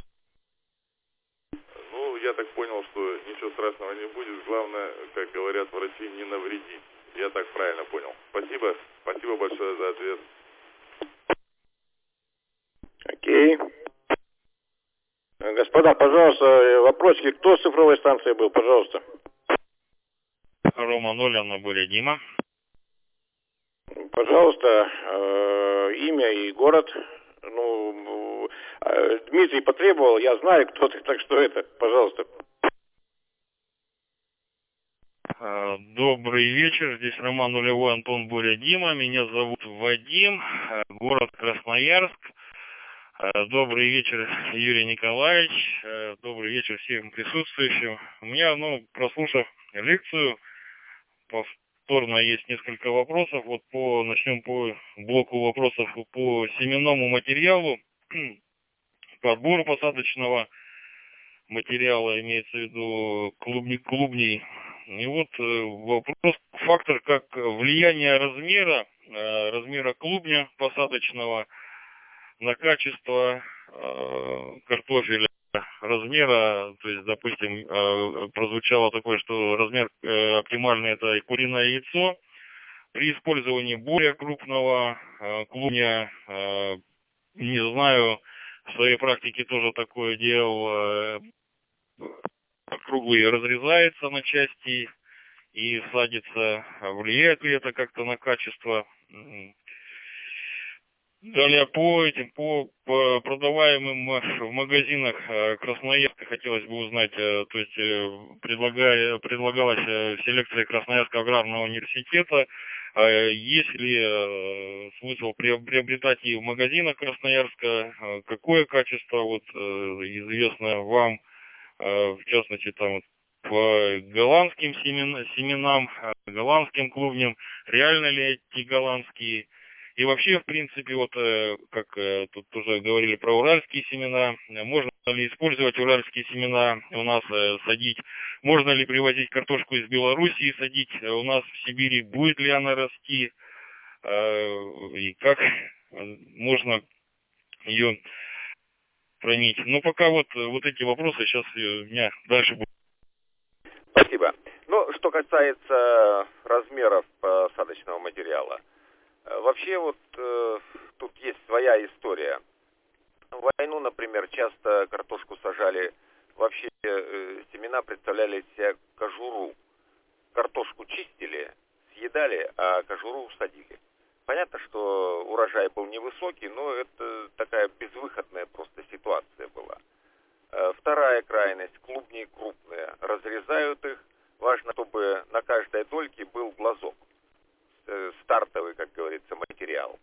Ну, я так понял, что ничего страшного не будет. Главное, как говорят врачи, не навредить. Я так правильно понял. Спасибо. Спасибо большое за ответ. Окей. Господа, пожалуйста, вопросики. Кто с цифровой станции был, пожалуйста? Рома Нолян, на Буря Дима. Пожалуйста, имя и город. Ну, Дмитрий потребовал, я знаю, кто ты, так что это, пожалуйста. Добрый вечер, здесь Роман Нулевой, Антон Буря Дима. Меня зовут Вадим, город Красноярск. Добрый вечер, Юрий Николаевич. Добрый вечер всем присутствующим. У меня, прослушав лекцию, повторно есть несколько вопросов. Вот начнем по блоку вопросов по семенному материалу. Подбор посадочного материала, имеется в виду клубней. И вот вопрос, фактор как влияние размера клубня посадочного на качество картофеля, размера, то есть, допустим, прозвучало такое, что размер оптимальный это куриное яйцо. При использовании более крупного клубня, не знаю, в своей практике тоже такое делал, круглый разрезается на части и садится. Влияет ли это как-то на качество? Далее по продаваемым в магазинах Красноярска хотелось бы узнать, то есть предлагалось в селекции Красноярского аграрного университета, есть ли смысл приобретать и в магазинах Красноярска, какое качество вот известно вам, в частности там вот по голландским семенам, голландским клубням, реально ли эти голландские? И вообще, в принципе, вот как тут тоже говорили про уральские семена, можно ли использовать уральские семена у нас садить, можно ли привозить картошку из Белоруссии садить у нас в Сибири, будет ли она расти, и как можно ее хранить. Ну, пока вот эти вопросы, сейчас у меня дальше будет. Спасибо. Ну, что касается размеров посадочного материала, вообще вот тут есть своя история. В войну, например, часто картошку сажали, вообще семена представляли из себя кожуру. Картошку чистили, съедали, а кожуру садили. Понятно, что урожай был невысокий, но это такая безвыходная просто ситуация была. Вторая крайность, клубни крупные, разрезают их. Важно, чтобы на каждой дольке был глазок. Стартовый, как говорится, материал.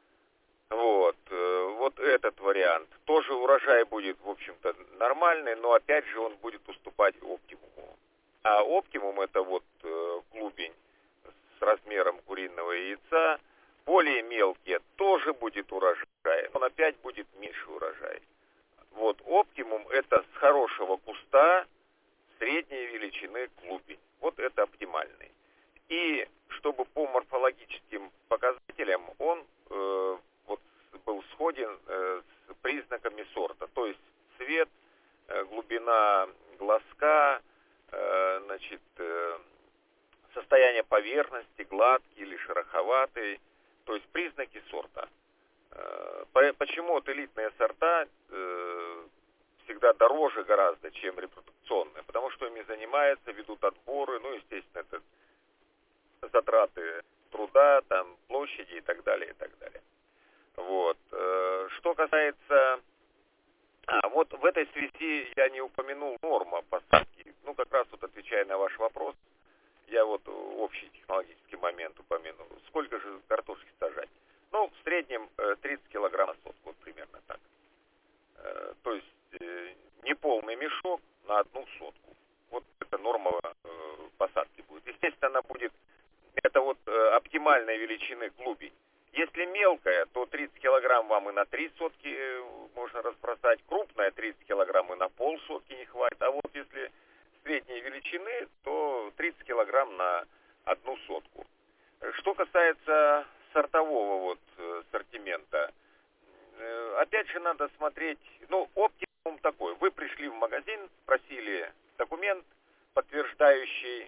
Вот этот вариант. Тоже урожай будет, в общем-то, нормальный, но опять же он будет уступать оптимуму. А оптимум это вот клубень с размером куриного яйца. Более мелкие тоже будет урожай, он опять будет меньше урожай. Вот оптимум это с хорошего куста средней величины клубень. Вот это оптимальный. И чтобы по морфологическим показателям он вот был сходен с признаками сорта. То есть цвет, глубина глазка, значит, состояние поверхности, гладкий или шероховатый. То есть признаки сорта. Почему вот элитные сорта всегда дороже гораздо, чем репродукционные? Потому что ими занимаются, ведут отборы, ну, естественно, это затраты труда, там, площади и так далее, и так далее. Вот. Что касается... вот в этой связи я не упомянул норма посадки. Ну, как раз вот отвечая на ваш вопрос, я вот общий технологический момент упомянул. Сколько же картошки сажать? Ну, в среднем 30 килограмм на сотку, вот примерно так. То есть неполный мешок на одну сотку. Вот это норма посадки будет. Естественно, она будет, это вот оптимальной величины клубень. Если мелкая, то 30 килограмм вам и на 3 сотки можно разбросать. Крупная 30 килограмм и на полсотки не хватит. А вот если средней величины, то 30 килограмм на одну сотку. Что касается сортового вот ассортимента, опять же надо смотреть, ну, оптимум такой. Вы пришли в магазин, спросили документ, подтверждающий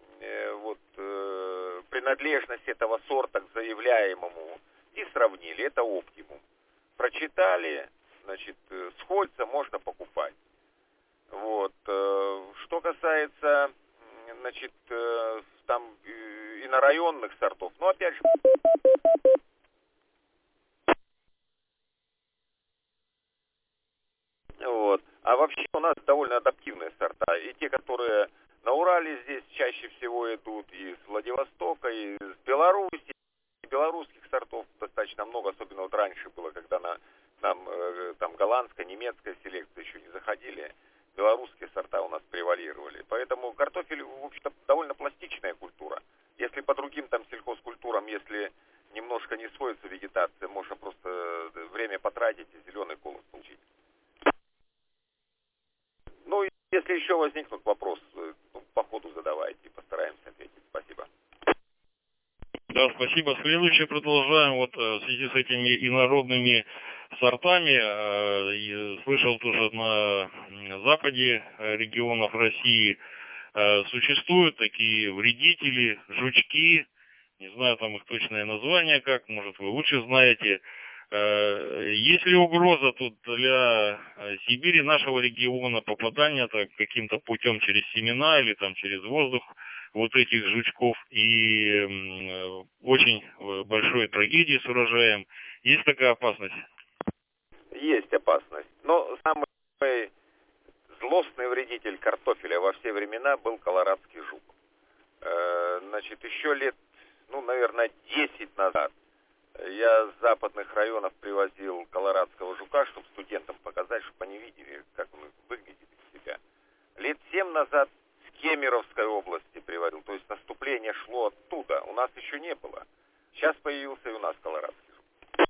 принадлежность этого сорта к заявляемому, и сравнили. Это оптимум. Прочитали, значит, сходится, можно покупать. Вот. Что касается, значит, там инорайонных сортов, ну, опять же, вот. А вообще у нас довольно адаптивные сорта. И те, которые на Урале здесь чаще всего идут, и с Владивостока, и с Беларуси. И белорусских сортов достаточно много, особенно вот раньше было, когда нам там голландская, немецкая селекция еще не заходили. Белорусские сорта у нас превалировали. Поэтому картофель, в общем-то, довольно пластичная культура. Если по другим там сельхозкультурам, если немножко не сходится вегетация, можно просто время потратить и зеленый колос получить. Ну, и если еще возникнут вопросы, по ходу задавайте, постараемся ответить. Спасибо. Да, спасибо. Следующее продолжаем вот в связи с этими инородными сортами. Слышал тоже на западе регионов России существуют такие вредители, жучки, не знаю там их точное название как, может вы лучше знаете. Есть ли угроза тут для Сибири, нашего региона, попадания каким-то путем через семена или там через воздух вот этих жучков и очень большой трагедии с урожаем? Есть такая опасность? Есть опасность. Но самый злостный вредитель картофеля во все времена был колорадский жук. Значит, еще лет, наверное, 10 назад я с западных районов привозил колорадского жука, чтобы студентам показать, чтобы они видели, как он выглядит из себя. Лет 7 назад с Кемеровской области привозил, то есть наступление шло оттуда, у нас еще не было. Сейчас появился и у нас колорадский жук.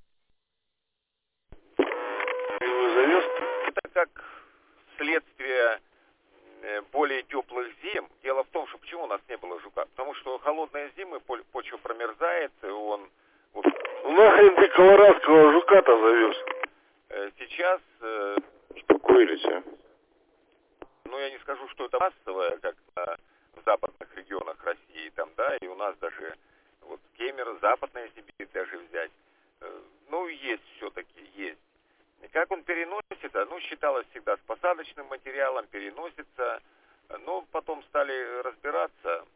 Это как следствие более теплых зим. Дело в том, что почему у нас не было жука? Потому что холодные зимы, почва промерзает, и он... Нахрен ты колорадского жука-то завез? Сейчас... Успокоились, а? Я не скажу, что это массовое, как в западных регионах России, там, да, и у нас даже, вот, Кемерово, Западная Сибирь даже взять. Есть все-таки, есть. И как он переносится, считалось всегда с посадочным материалом, переносится, потом стали разбираться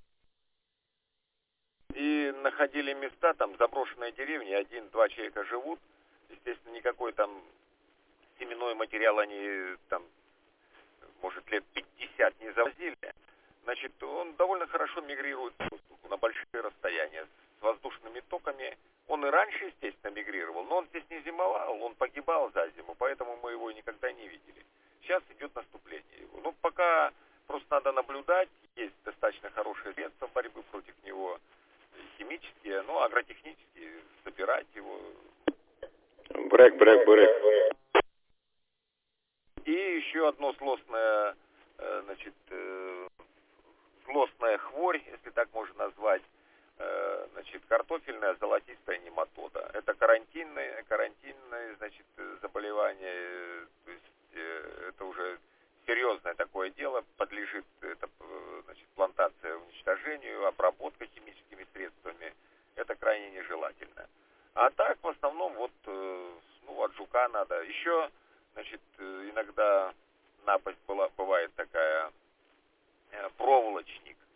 и находили места, там, заброшенные деревни, 1-2 человека живут, естественно, никакой там семенной материал они там, может, лет 50 не завозили, значит, он довольно хорошо мигрирует в воздуху на большие расстояния с воздушными токами. Он и раньше, естественно, мигрировал, но он здесь не зимовал, он погибал за зиму, поэтому мы его никогда не видели. Сейчас идет наступление его. Пока просто надо наблюдать, есть достаточно хорошие средства борьбы против него, химические, агротехнические, собирать его. Брек. И еще одно злостная хворь, если так можно назвать, картофельная золотистая нематода. Это карантинное, заболевание, то есть это уже серьезное такое дело, подлежит плантация уничтожению, обработка химическими средствами. Это крайне нежелательно. А так, в основном, от жука надо. Еще, иногда напасть бывает такая, проволочник.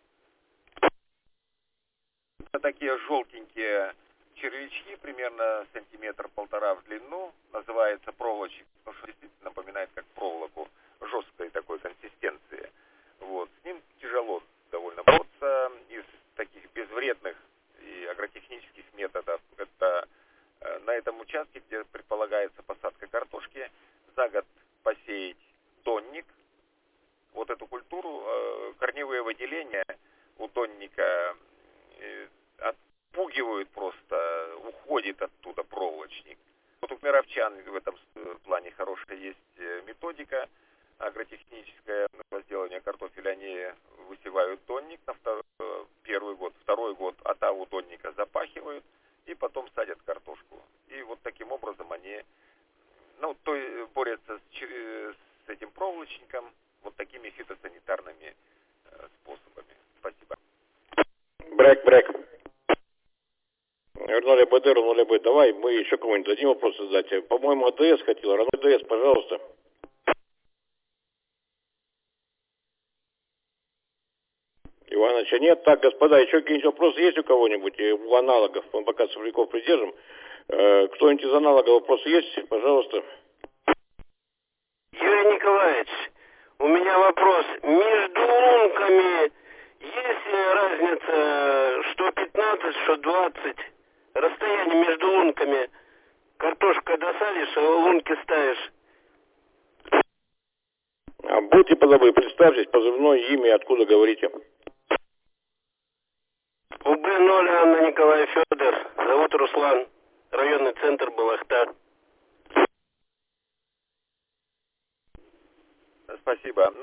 Это такие желтенькие червячки, примерно 1-1,5 сантиметра в длину, называется проволочник, потому что действительно напоминает как проволоку, жесткой такой консистенции. С ним тяжело довольно бороться. Из таких безвредных и агротехнических методов это на этом участке, где предполагается посадка картошки, за год посеять донник. Вот эту культуру, корневые выделения у донника отпугивают просто, уходит оттуда проволочник. У мировчан в этом плане хорошая есть методика агротехническая возделывания картофеля. Они высевают донник на первый год, второй год отаву донника запахивают и потом садят картошку. И вот таким образом они борются с этим проволочником вот такими фитосанитарными способами. Спасибо. Брек. Вернули БД. Давай мы еще кому-нибудь дадим вопрос задать. По-моему, АДС хотел. АДС, пожалуйста. Ивановича нет. Так, господа, еще какие-нибудь вопросы есть у кого-нибудь? У аналогов. Мы пока цифровиков придержим. Кто-нибудь из аналогов вопросы есть? Пожалуйста. Юрий Николаевич, у меня вопрос. Между лунками есть разница, что 15, что 20? Расстояние между лунками. Картошка досадишь, а лунки ставишь. Будьте подобры, представьтесь, позывное, имя, откуда говорите. УБ-0 Анна Николай Федор. Зовут Руслан. Районный центр Балахта. Спасибо.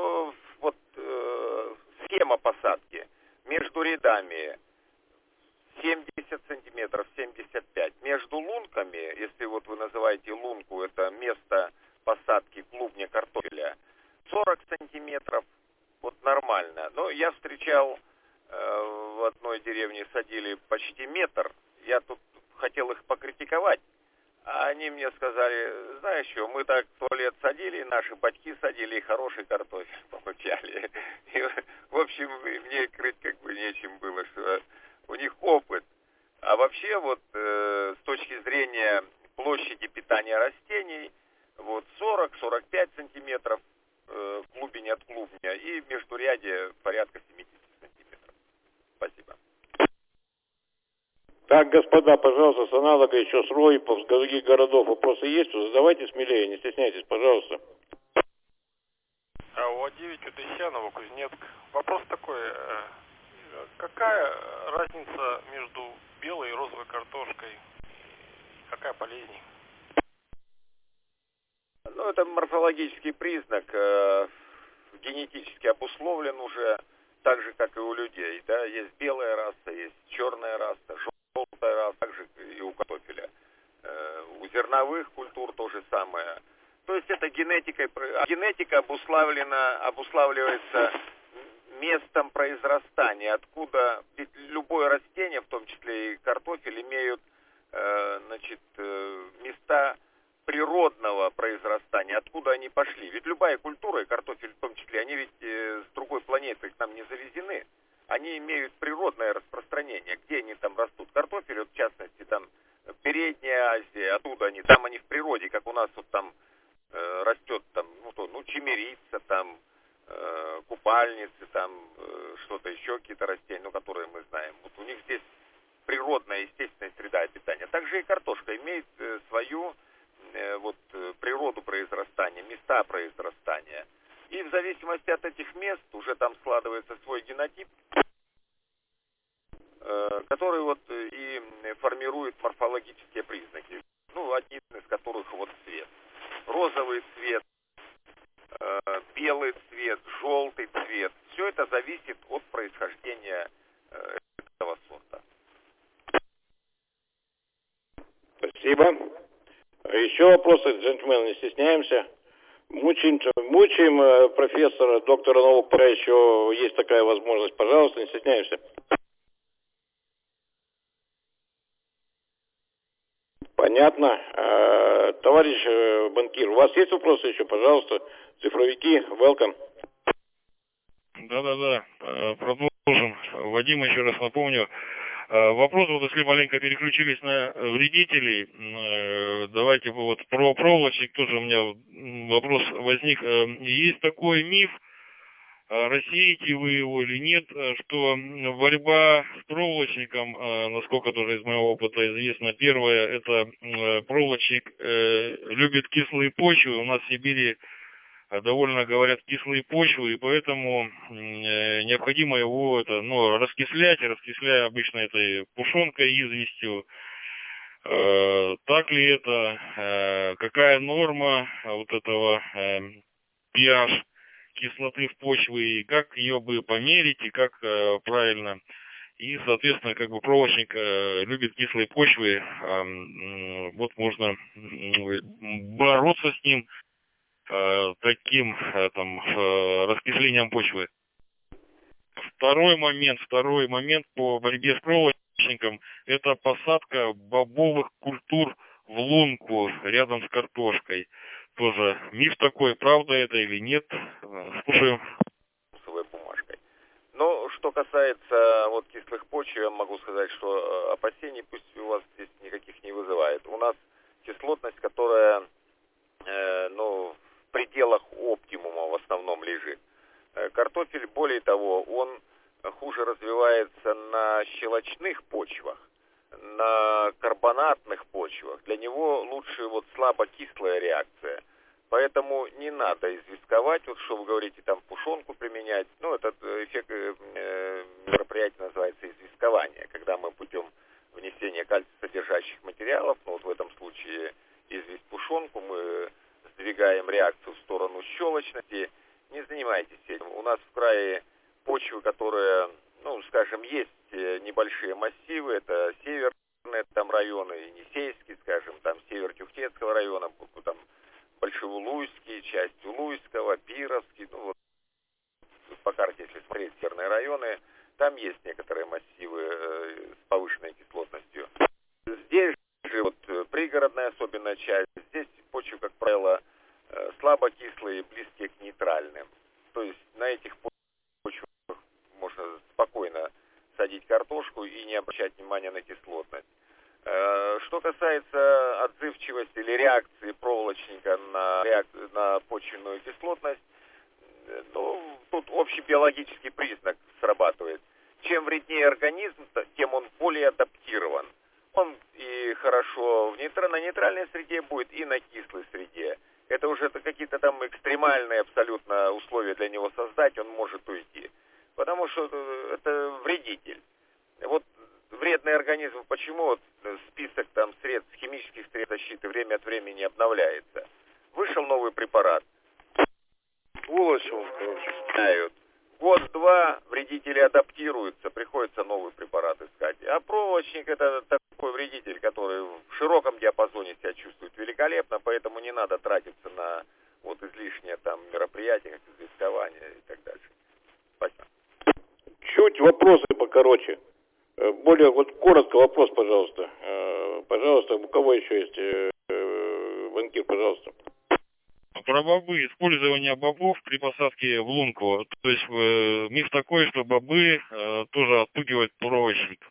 Схема посадки. Между рядами 70 сантиметров, 75. Между лунками, если вы называете лунку, это место посадки клубня картофеля, 40 сантиметров, нормально. Но я встречал, в одной деревне садили почти метр. Я тут хотел их покритиковать. А они мне сказали, знаешь что, мы так 100 лет садили, наши батьки садили, и хороший картофель получали. И, в общем, мне крыть нечем было, что у них опыт. А вообще с точки зрения площади питания растений, вот 40-45 сантиметров в глубине от клубня и в междурядье порядка 70 сантиметров. Спасибо. Так, господа, пожалуйста, с аналога еще с РОИПов, с других городов вопросы есть? Задавайте смелее, не стесняйтесь, пожалуйста. ОА-9, Удыща, Новокузнецк. Вопрос такой. Какая разница между белой и розовой картошкой? Какая полезнее? Ну, это морфологический признак, генетически обусловлен уже, так же, как и у людей. Да? Есть белая раса, есть черная раса, желтая раса, так же и у картофеля. У зерновых культур то же самое. То есть это генетика обуславливается местом произрастания, откуда ведь любое растение, в том числе и картофель, имеют места природного произрастания, откуда они пошли. Ведь любая культура, и картофель в том числе, они ведь с другой планеты к нам не завезены. Они имеют природное распространение, где они там растут. Картофель, вот, в частности, там Передняя Азия, оттуда они, там они в природе, как у нас вот там растет там, чемерица, там купальницы, там что-то еще, какие-то растения, которые мы знаем. Вот у них здесь природная, естественная среда обитания. Также и картошка имеет свою природу произрастания, места произрастания. И в зависимости от этих мест уже там складывается свой генотип, который вот и формирует морфологические признаки. Один из которых цвет. Розовый цвет, белый цвет, желтый цвет. Все это зависит от происхождения этого сорта. Спасибо. Еще вопросы, джентльмены, не стесняемся. Мучаем профессора, доктора наук, пока еще есть такая возможность. Пожалуйста, не стесняемся. Понятно. Товарищ банкир, у вас есть вопросы еще? Пожалуйста, цифровики, welcome. Да. Продолжим. Вадим, еще раз напомню. Вопрос, если маленько переключились на вредителей, давайте про проволочек тоже у меня вопрос возник. Есть такой миф, рассеете вы его или нет, что борьба с проволочником, насколько тоже из моего опыта известно, первое, это проволочник любит кислые почвы, у нас в Сибири довольно, говорят, кислые почвы, и поэтому необходимо его раскислять, раскисляя обычно этой пушонкой, известью. Так ли это? Какая норма этого pH кислоты в почве, и как ее бы померить, и как правильно? И, соответственно, проволочник любит кислые почвы, можно бороться с ним таким раскислением почвы. Второй момент по борьбе с проволочником – это посадка бобовых культур в лунку рядом с картошкой. Тоже миф такой, правда это или нет? Слушаю. Бумажкой. Но что касается кислых почв, я могу сказать, что опасений пусть у вас здесь никаких не вызывает. У нас кислотность, которая в пределах оптимума в основном лежит. Картофель, более того, он хуже развивается на щелочных почвах, на карбонатных почвах. Для него лучше слабокислая реакция. Поэтому не надо известковать, что вы говорите, там пушонку применять. Этот эффект мероприятия называется известкование, когда мы путем внесения кальций-содержащих материалов, в этом случае известь пушонку, мы сдвигаем реакцию в сторону щелочности. Не занимайтесь этим. У нас в крае почвы, которые, есть небольшие массивы, это северные районы, Енисейский, север Тюхтецкого района, Большеулуйский, часть Улуйского, Пировский, по карте, если смотреть северные районы, там есть некоторые массивы с повышенной кислотностью. Здесь же пригородная особенно часть, здесь почвы, как правило, слабокислые, близкие к нейтральным. То есть на этих почвах можно спокойно садить картошку и не обращать внимания на кислотность. Что касается отзывчивости или реакции проволочника на почвенную кислотность, ну, тут общий биологический признак срабатывает. Чем вреднее организм, тем он более адаптирован. Он и хорошо на нейтральной среде будет, и на кислой среде. Это уже какие-то там экстремальные абсолютно условия для него создать, он может уйти. Потому что это вредитель. Вот вредный организм, почему вот список там средств, химических средств защиты время от времени обновляется. Вышел новый препарат. Сволочь он, короче. Год-два вредители адаптируются, приходится новый препарат искать. А проволочник это такой вредитель, который в широком диапазоне себя чувствует великолепно, поэтому не надо тратиться на вот излишние там мероприятия, как известкование и так дальше. Спасибо. Чуть вопросы покороче. Более вот коротко вопрос, пожалуйста. Пожалуйста, у кого еще есть банкир, пожалуйста. Про бобы, использование бобов при посадке в лунку. То есть миф такой, что бобы тоже отпугивают проволочник.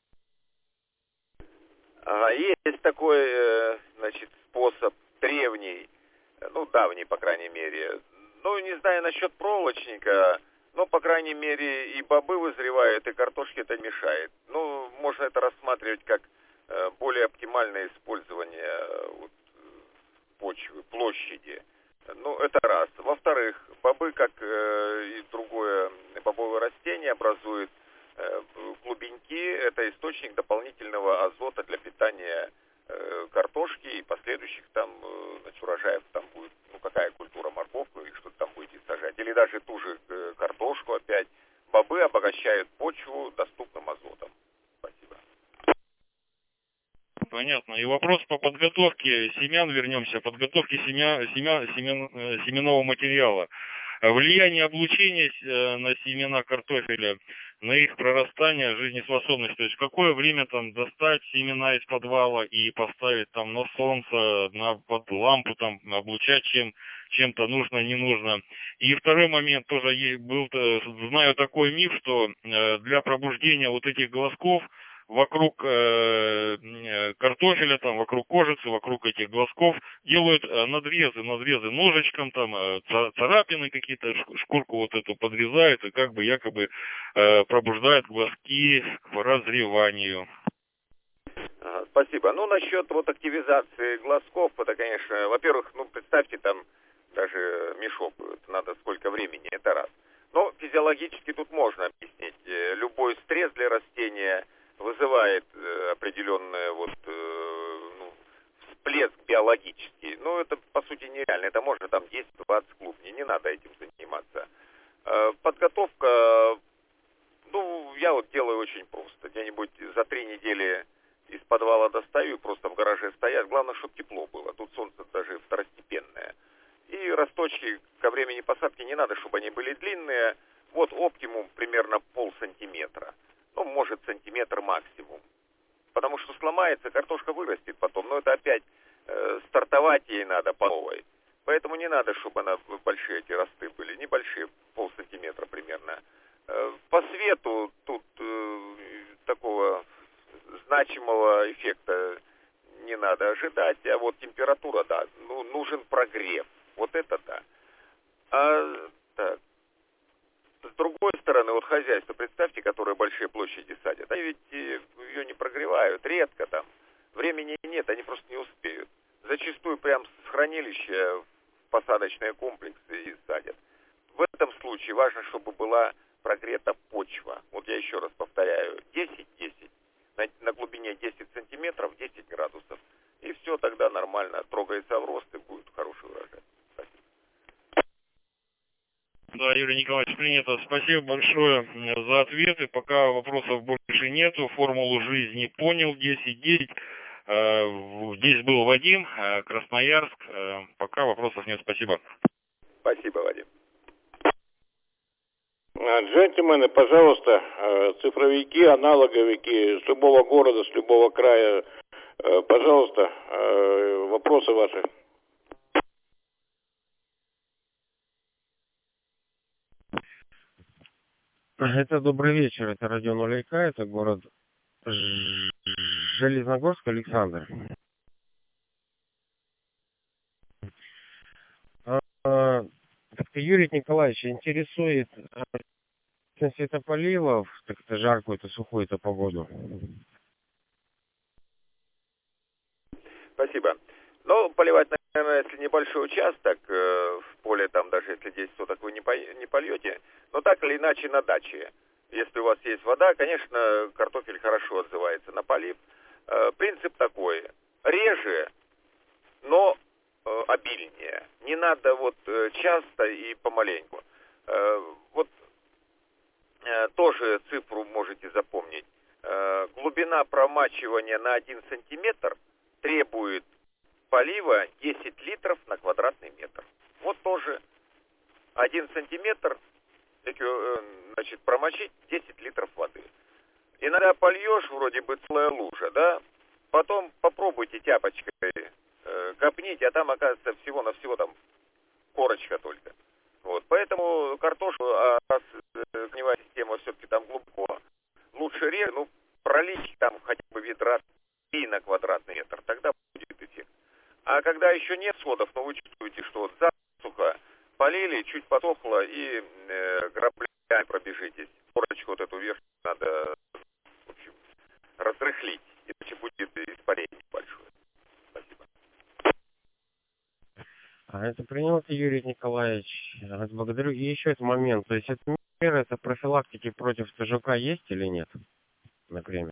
Есть такой, значит, способ древний, ну, давний, по крайней мере. Ну, не знаю насчет проволочника, но, по крайней мере, и бобы вызревают, и картошке это мешает. Ну, можно это рассматривать как более оптимальное использование почвы, площади. Ну, это раз. Во-вторых, бобы, как и другое бобовое растение, образуют клубеньки. Это источник дополнительного азота для питания картошки и последующих там урожаев. Там будет, ну, какая культура, морковку или что-то там будете сажать. Или даже ту же картошку опять. Бобы обогащают почву доступным азотом. Спасибо. Понятно. И вопрос по подготовке семян, вернемся, подготовке семенного материала. Влияние облучения на семена картофеля, на их прорастание, жизнеспособность. То есть в какое время там достать семена из подвала и поставить там на солнце, под лампу, там облучать чем-то нужно, не нужно. И второй момент тоже знаю такой миф, что для пробуждения вот этих глазков вокруг картофеля, там, вокруг кожицы, вокруг этих глазков делают надрезы ножичком, там, царапины какие-то, шкурку вот эту подрезают и как бы якобы пробуждают глазки к разреванию. Спасибо. Ну, насчет вот активизации глазков, это, конечно, во-первых, ну, представьте, там даже мешок, это надо сколько времени, это раз. Но физиологически тут можно объяснить. Любой стресс для растения вызывает определенный всплеск биологический. Но это, по сути, нереально. Это можно там 10-20 клубней. Не надо этим заниматься. Подготовка, ну, я вот делаю очень просто. Где-нибудь за 3 недели из подвала достаю, просто в гараже стоят. Главное, чтобы тепло было. Тут солнце даже второстепенное. И росточки ко времени посадки не надо, чтобы они были длинные. Вот оптимум примерно полсантиметра. Ну, может, сантиметр максимум. Потому что сломается, картошка вырастет потом. Но это опять стартовать ей надо по новой. Поэтому не надо, чтобы большие эти росты были. Небольшие, полсантиметра примерно. По свету тут такого значимого эффекта не надо ожидать. А вот температура, да, ну, нужен прогрев. Вот это да. Так. С другой стороны, вот хозяйство, представьте, которое большие площади садят. Они ведь ее не прогревают, редко там. Времени нет, они просто не успеют. Зачастую прям с хранилища в посадочные комплексы и садят. В этом случае важно, чтобы была прогрета почва. Вот я еще раз повторяю, 10-10. На глубине 10 сантиметров, 10 градусов. И все тогда нормально, трогается в рост и будет хороший урожай. Да, Юрий Николаевич, принято. Спасибо большое за ответы. Пока вопросов больше нету. Формулу жизни понял. 10-10. Здесь был Вадим, Красноярск. Пока вопросов нет. Спасибо. Спасибо, Вадим. Джентльмены, пожалуйста, цифровики, аналоговики с любого города, с любого края, пожалуйста, вопросы ваши. Это добрый вечер, это радио Нулейка, это город Железногорск, Александр. Так-то Юрий Николаевич интересует это полива в так-то жаркую-то, сухую-то погоду. Спасибо. Ну, поливать, наверное, если небольшой участок, в поле там даже если 10 соток вы не польете, но так или иначе на даче. Если у вас есть вода, конечно, картофель хорошо отзывается на полив. Принцип такой. Реже, но обильнее. Не надо вот часто и помаленьку. Вот тоже цифру можете запомнить. Глубина промачивания на 1 сантиметр требует полива 10 литров на квадратный метр. Вот тоже 1 сантиметр, значит, промочить 10 литров воды. Иногда польешь, вроде бы целая лужа, да? Потом попробуйте тяпочкой копнить, а там, оказывается, всего-навсего там корочка только. Вот, поэтому картошку, раз корневая система все-таки там глубоко, лучше реже, ну, пролить там хотя бы ведра 3 на квадратный метр, тогда будет эффект. А когда еще нет сводов, но вы чувствуете, что вот засуха, полили, чуть потухло и граблями пробежитесь. Корочку вот эту верхнюю надо, в общем, разрыхлить, иначе будет испарение большое. Спасибо. Это принял Юрий Николаевич. Благодарю. И еще этот момент. То есть это меры, это профилактики против жука есть или нет? Например.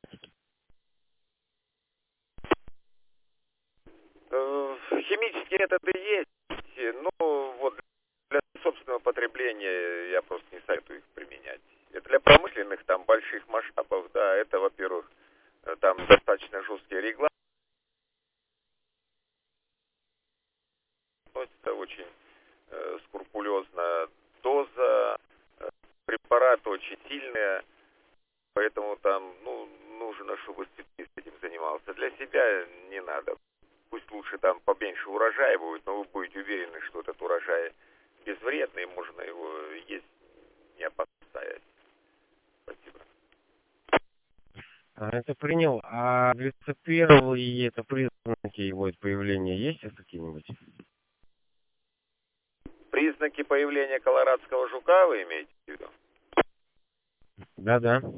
Химические методы есть, но вот для собственного потребления я просто не советую их применять. Это для промышленных там больших масштабов, да, это, во-первых, там достаточно жесткие регламенты. Это очень скрупулезно. Доза, препарат очень сильная, поэтому там, ну, нужно, чтобы специалист этим занимался. Для себя не надо. Пусть лучше там поменьше урожая будет, но вы будете уверены, что этот урожай безвредный, можно его есть, не опасаясь. Спасибо. Это принял. А глицопировые это признаки его появления есть какие-нибудь? Признаки появления колорадского жука вы имеете в виду? Да.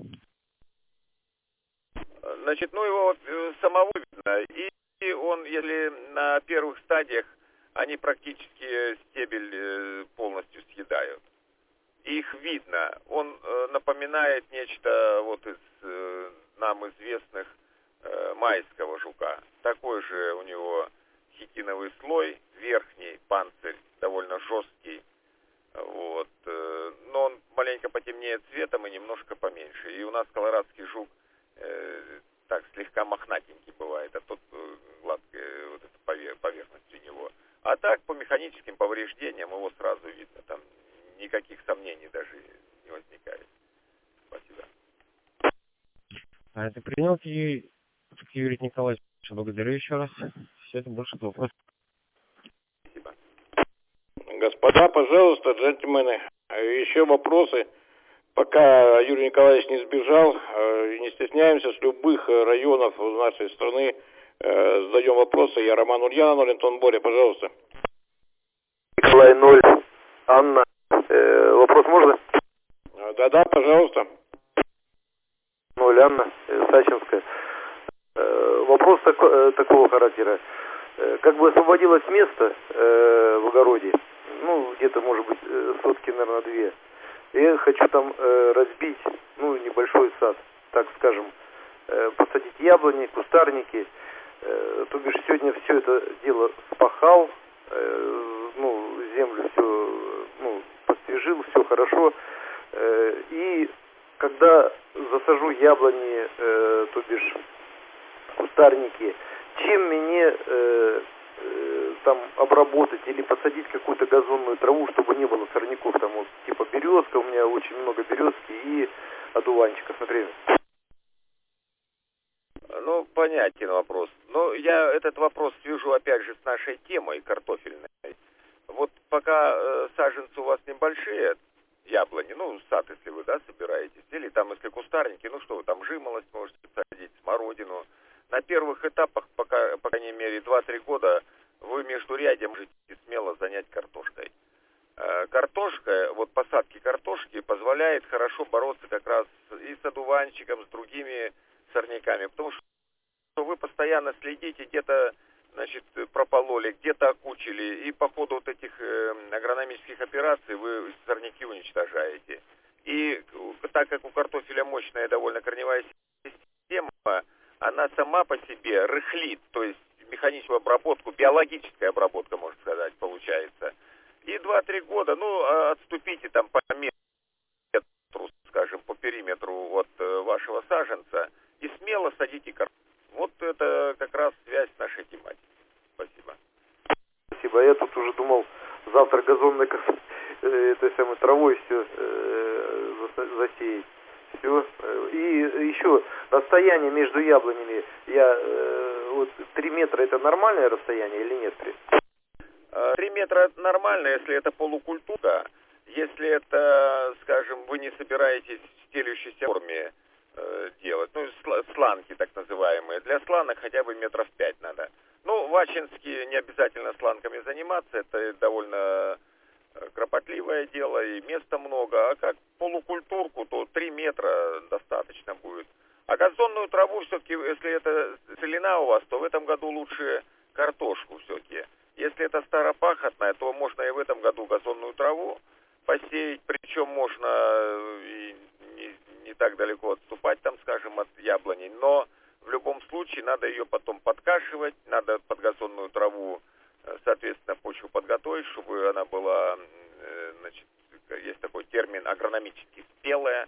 Значит, ну его самого видно. И он, если на первых стадиях, они практически стебель полностью съедают. Их видно. Он напоминает нечто вот из нам известных майского жука. Такой же у него хитиновый слой, верхний панцирь довольно жесткий. Вот. Но он маленько потемнее цветом и немножко поменьше. И у нас колорадский жук так слегка мохнатенький бывает, а тут гладкая вот эта поверхность у него. А так по механическим повреждениям его сразу видно. Там никаких сомнений даже не возникает. Спасибо. Это принял Юрий Николаевич. Благодарю еще раз. Все, это больше вопросов. Спасибо. Господа, пожалуйста, джентльмены, еще вопросы. Пока Юрий Николаевич не сбежал, не стесняемся, с любых районов нашей страны задаем вопросы. Я Роман Ульянов, Антон Боря, пожалуйста. Николай 0, Анна. Вопрос можно? Да, пожалуйста. 0, Анна, Сачинская. Вопрос такого характера. Как бы освободилось место в огороде, ну, где-то, может быть, сотки, наверное, 2. Я хочу там разбить, ну, небольшой сад, так скажем, посадить яблони, кустарники. То бишь сегодня все это дело спахал, ну, землю все, ну, пострижил, все хорошо. И когда засажу яблони, то бишь кустарники, чем мне там обработать или посадить какую-то газонную траву, чтобы не было сорняков, там вот типа березка, у меня очень много березки и одуванчиков, например. Ну, понятен вопрос. Но я этот вопрос свяжу опять же с нашей темой картофельной. Вот пока саженцы у вас небольшие, яблони, ну, сад, если вы, да, собираетесь, или там, если кустарники, ну, что вы там, жимолость можете посадить, смородину. На первых этапах, пока, по крайней мере, 2-3 года, вы междурядьем можете смело занять картошкой. Картошка, вот посадки картошки позволяет хорошо бороться как раз и с одуванчиком, с другими сорняками, потому что вы постоянно следите, где-то, значит, пропололи, где-то окучили, и по ходу вот этих агрономических операций вы сорняки уничтожаете. И так как у картофеля мощная довольно корневая система, она сама по себе рыхлит, то есть механическую обработку, биологическая обработка, можно сказать, получается. И 2-3 года, ну, отступите там по метру, скажем, по периметру от вашего саженца и смело садите картофель. Вот это как раз связь нашей тематики. Спасибо. Спасибо. Я тут уже думал, завтра газонной этой самой травой все засеять. Все. И еще расстояние между яблонями. Вот 3 метра это нормальное расстояние или нет? 3 метра нормально, если это полукультура. Если это, скажем, вы не собираетесь в стелющейся форме делать, ну, сланки так называемые. Для сланок хотя бы метров 5 надо. Ну, в Ачинске не обязательно сланками заниматься, это довольно кропотливое дело и места много. А как полукультурку, то 3 метра достаточно будет. А газонную траву все-таки, если это целина у вас, то в этом году лучше картошку все-таки. Если это старопахотная, то можно и в этом году газонную траву посеять, причем можно и не так далеко отступать, там, скажем, от яблоней, но в любом случае надо ее потом подкашивать, надо под газонную траву, соответственно, почву подготовить, чтобы она была, значит, есть такой термин агрономически спелая,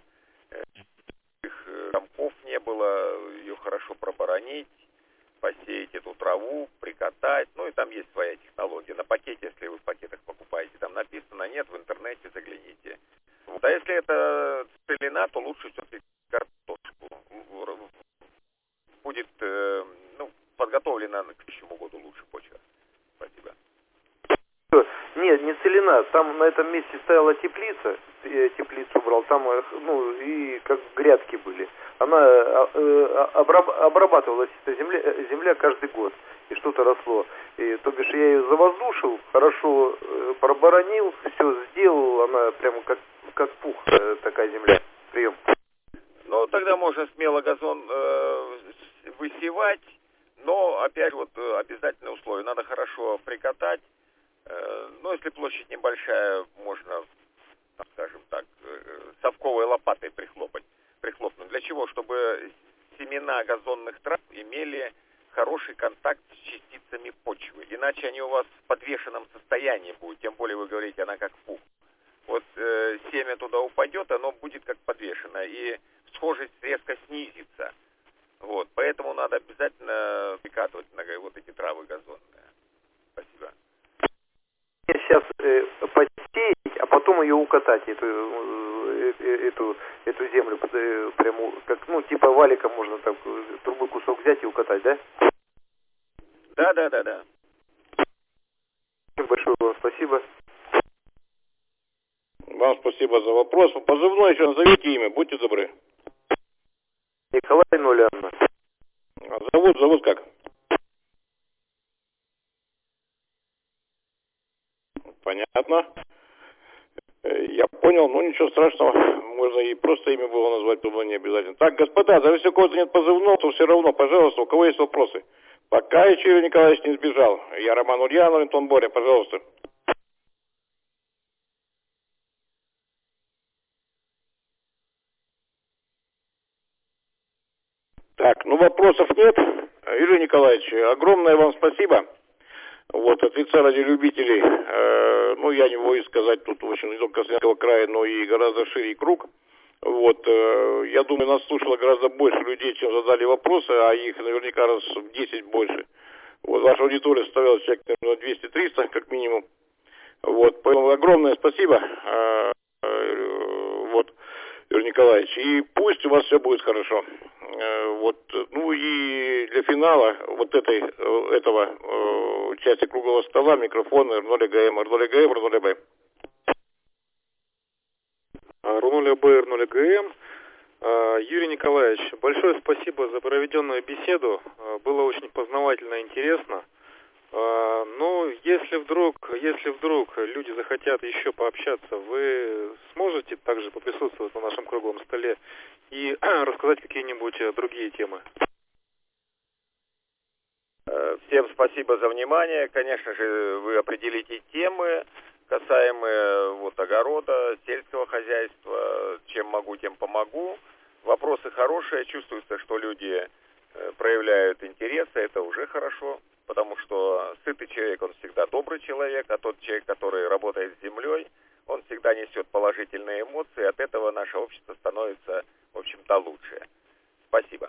комков не было, ее хорошо проборонить, посеять эту траву, прикатать, ну и там есть своя технология. На пакете, если вы в пакетах покупаете, там написано, нет, в интернете загляните. Вот. А если это целина, то лучше все-таки картошку. Будет подготовлена к следующему году лучше почва. Спасибо. Нет, не целина. Там на этом месте стояла теплица. Я теплицу брал. Там, и как грядки были. Она обрабатывалась, эта земля каждый год. И что-то росло. И, то бишь, я ее завоздушил, хорошо проборонил, все сделал. Она прямо как пух, такая земля. Прием. Ну, тогда можно смело газон высевать. Но, опять вот, обязательное условие. Надо хорошо прикатать. Ну, если площадь небольшая, можно, скажем так, совковой лопатой прихлопнуть. Для чего? Чтобы семена газонных трав имели хороший контакт с частицами почвы. Иначе они у вас в подвешенном состоянии будут. Тем более вы говорите, она как пух. Вот семя туда упадет, оно будет как подвешенное. И схожесть резко снизится. Вот. Поэтому надо обязательно прикатывать вот эти травы газонные. Спасибо. Сейчас посеять, а потом ее укатать, эту землю, прямо как, типа валика можно так трубой кусок взять и укатать, да? Да. Большое вам спасибо. Вам спасибо за вопрос. Позывной еще назовите имя, будьте добры. Николай Нулянна. Зовут как? Понятно. Я понял, ничего страшного. Можно и просто имя было назвать, было не обязательно. Так, господа, даже если у кого-то нет позывного, то все равно, пожалуйста, у кого есть вопросы. Пока еще Юрий Николаевич не сбежал. Я Роман Ульянов, Антон Боря, пожалуйста. Так, вопросов нет. Юрий Николаевич, огромное вам спасибо. Вот, от лица радиолюбителей, я не могу сказать тут, в общем, не только Красноярского края, но и гораздо шире круг. Вот, я думаю, нас слушало гораздо больше людей, чем задали вопросы, а их наверняка раз в 10 больше. Вот, ваша аудитория составляла человек, наверное, 200-300, как минимум. Вот, поэтому огромное спасибо, Юрий Николаевич, и пусть у вас все будет хорошо. И для финала этого части круглого стола микрофон R0ГМ, R0ГМ, R0Б. R0Б, R0ГМ. Юрий Николаевич, большое спасибо за проведенную беседу. Было очень познавательно и интересно. Но если вдруг люди захотят еще пообщаться, вы сможете также поприсутствовать на нашем круглом столе и рассказать какие-нибудь другие темы? Всем спасибо за внимание. Конечно же, вы определите темы, касаемые вот огорода, сельского хозяйства. Чем могу, тем помогу. Вопросы хорошие. Чувствуется, что люди проявляют интерес. Это уже хорошо. Потому что сытый человек, он всегда добрый человек. А тот человек, который работает с землей, он всегда несет положительные эмоции. От этого наше общество становится, в общем-то, лучше. Спасибо.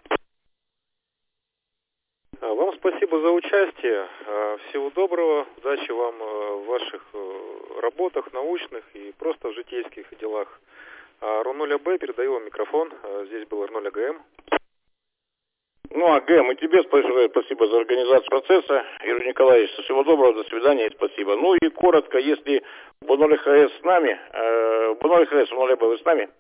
Вам спасибо за участие. Всего доброго. Удачи вам в ваших работах научных и просто в житейских делах. Р0АБ, передаю вам микрофон. Здесь был Р0АГМ. Ну, АГМ, и тебе спасибо за организацию процесса. Юрий Николаевич, всего доброго, до свидания и спасибо. Ну и коротко, если БНРХС с нами, БНРХС, Р0АБ, вы с нами?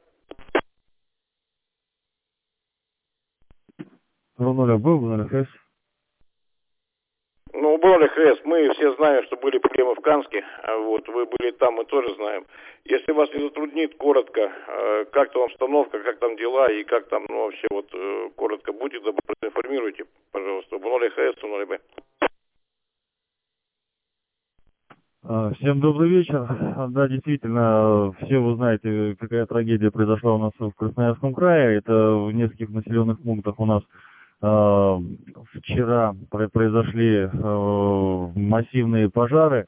Р0АБ, БНРХС. Ну, БНРХС, мы все знаем, что были проблемы в Канске, вот, вы были там, мы тоже знаем. Если вас не затруднит, коротко, как там обстановка, как там дела и как там, ну, вообще, вот, коротко, будьте добры, информируйте, пожалуйста, БНРХС, Р0АБ. Всем добрый вечер. Да, действительно, все вы знаете, какая трагедия произошла у нас в Красноярском крае. Это в нескольких населенных пунктах у нас вчера произошли массивные пожары.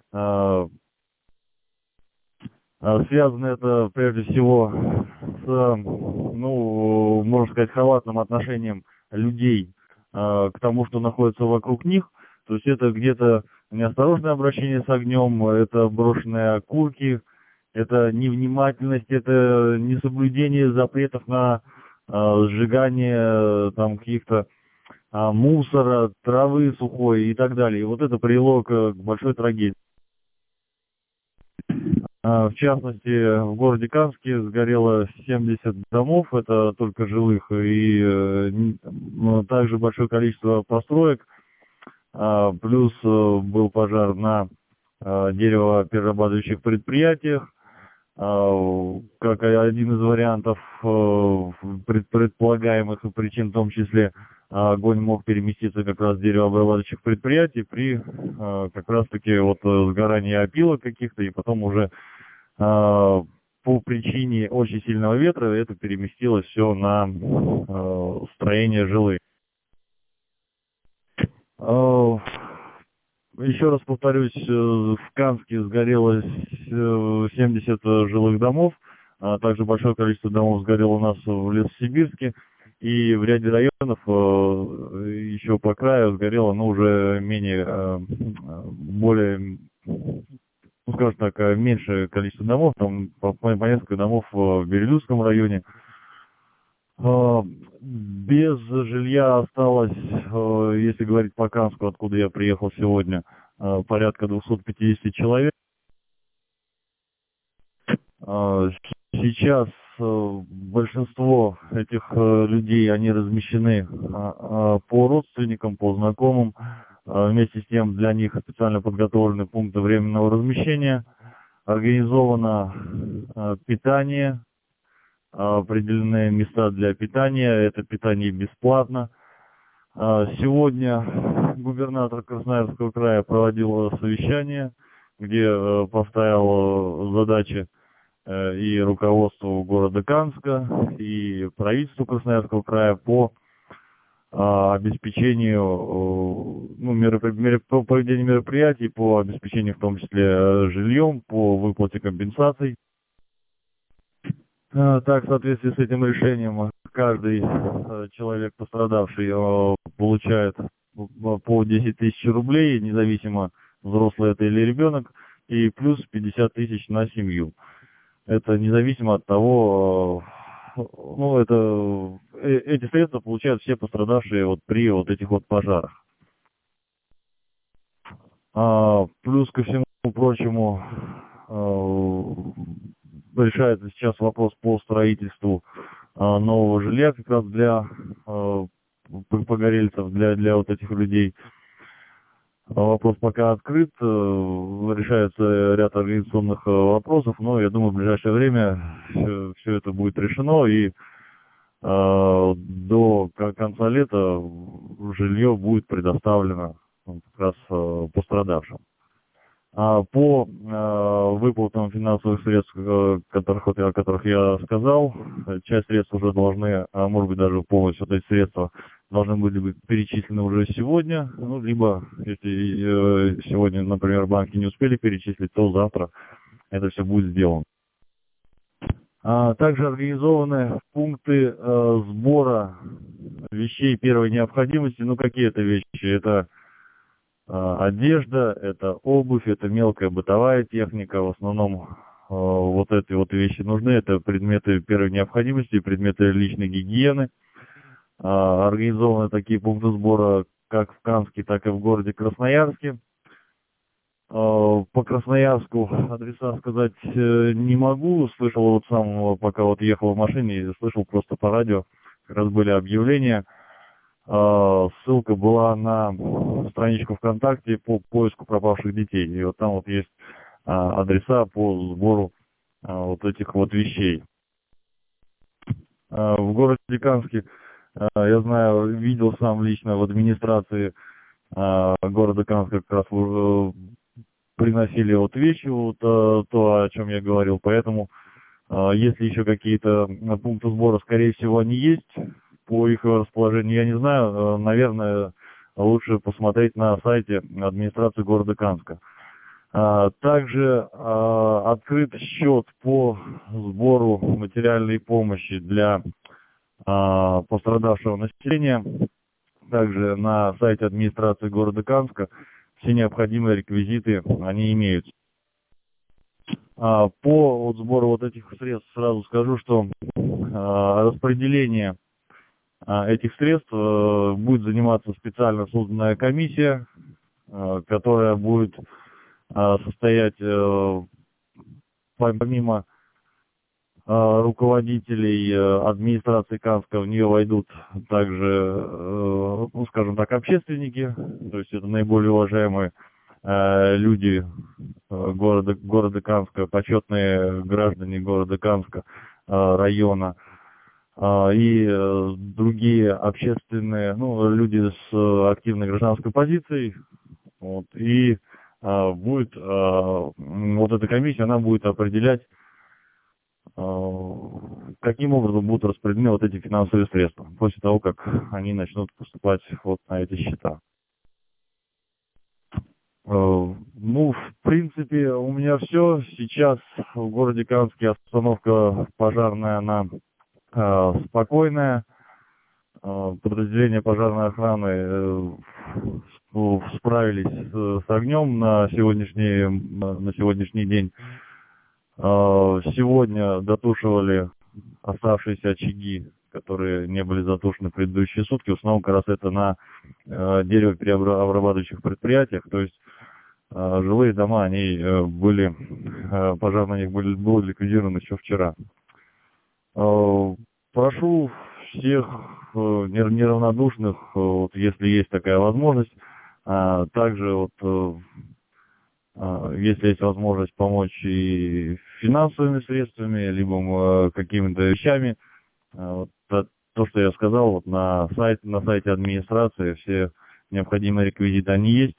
Связано это прежде всего с, ну, можно сказать, халатным отношением людей к тому, что находится вокруг них. То есть это где-то неосторожное обращение с огнем, это брошенные окурки, это невнимательность, это несоблюдение запретов на сжигание там каких-то мусора, травы сухой и так далее. И вот это привело к большой трагедии. В частности, в городе Канске сгорело 70 домов, это только жилых, и также большое количество построек. Плюс был пожар на деревоперерабатывающих предприятиях. Как один из вариантов предполагаемых причин, в том числе, огонь мог переместиться как раз с деревообрабатывающих предприятий при как раз-таки вот сгорании опилок каких-то, и потом уже по причине очень сильного ветра это переместилось все на строения жилые. Еще раз повторюсь, в Канске сгорело 70 жилых домов, а также большое количество домов сгорело у нас в Лесосибирске, и в ряде районов еще по краю сгорело, ну, уже более, ну, скажем так, меньшее количество домов, там по несколько домов в Бирюльском районе. Без жилья осталось, если говорить по Канску, откуда я приехал сегодня, порядка 250 человек. Сейчас большинство этих людей, они размещены по родственникам, по знакомым. Вместе с тем для них специально подготовлены пункты временного размещения. Организовано питание. Определенные места для питания, это питание бесплатно. Сегодня губернатор Красноярского края проводил совещание, где поставил задачи и руководству города Канска, и правительству Красноярского края по обеспечению, по проведению мероприятий, по обеспечению в том числе жильем, по выплате компенсаций. Так, в соответствии с этим решением, каждый человек, пострадавший, получает по 10 тысяч рублей, независимо, взрослый это или ребенок, и плюс 50 тысяч на семью. Это независимо от того, эти средства получают все пострадавшие вот при вот этих вот пожарах. Плюс ко всему прочему, решается сейчас вопрос по строительству нового жилья как раз для погорельцев, для вот этих людей. Вопрос пока открыт, решается ряд организационных вопросов, но я думаю, в ближайшее время все это будет решено, и до конца лета жилье будет предоставлено как раз пострадавшим. По выплатам финансовых средств, о которых я сказал, часть средств уже должны, может быть даже полностью эти средства должны были быть перечислены уже сегодня, ну, либо если сегодня, например, банки не успели перечислить, то завтра это все будет сделано. Также организованы пункты сбора вещей первой необходимости. Ну, какие это вещи? Это одежда, это обувь, это мелкая бытовая техника. В основном вот эти вот вещи нужны. Это предметы первой необходимости, предметы личной гигиены. Организованы такие пункты сбора как в Канске, так и в городе Красноярске. По Красноярску адреса сказать не могу. Слышал вот сам, пока вот ехал в машине, слышал просто по радио, как раз были объявления. Ссылка была на страничку ВКонтакте по поиску пропавших детей. И вот там вот есть адреса по сбору вот этих вот вещей. В городе Канске, я знаю, видел сам лично в администрации города Канска как раз приносили вот вещи, вот то, о чем я говорил. Поэтому, если еще какие-то пункты сбора, скорее всего, они есть. По их расположению я не знаю. Наверное, лучше посмотреть на сайте администрации города Канска. Также открыт счет по сбору материальной помощи для пострадавшего населения. Также на сайте администрации города Канска все необходимые реквизиты, они имеются. По вот сбору вот этих средств сразу скажу, что распределение этих средств будет заниматься специально созданная комиссия, которая будет состоять, помимо руководителей администрации Канска, в нее войдут также, ну, скажем так, общественники, то есть это наиболее уважаемые люди города Канска, почетные граждане города Канска, района, и другие общественные, ну, люди с активной гражданской позицией. Вот, и будет вот эта комиссия, она будет определять, каким образом будут распределены вот эти финансовые средства после того, как они начнут поступать вот на эти счета. Ну, в принципе, у меня все. Сейчас в городе Канске обстановка пожарная, она спокойная. Подразделения пожарной охраны справились с огнем на сегодняшний день. Сегодня дотушивали оставшиеся очаги, которые не были затушены в предыдущие сутки. В основном как раз это на деревоперерабатывающих предприятиях. То есть жилые дома, они были, пожар на них был ликвидирован еще вчера. Прошу всех неравнодушных, вот, если есть такая возможность, также вот, если есть возможность помочь и финансовыми средствами, либо какими-то вещами, вот, то, что я сказал, вот на сайте администрации все необходимые реквизиты, они есть.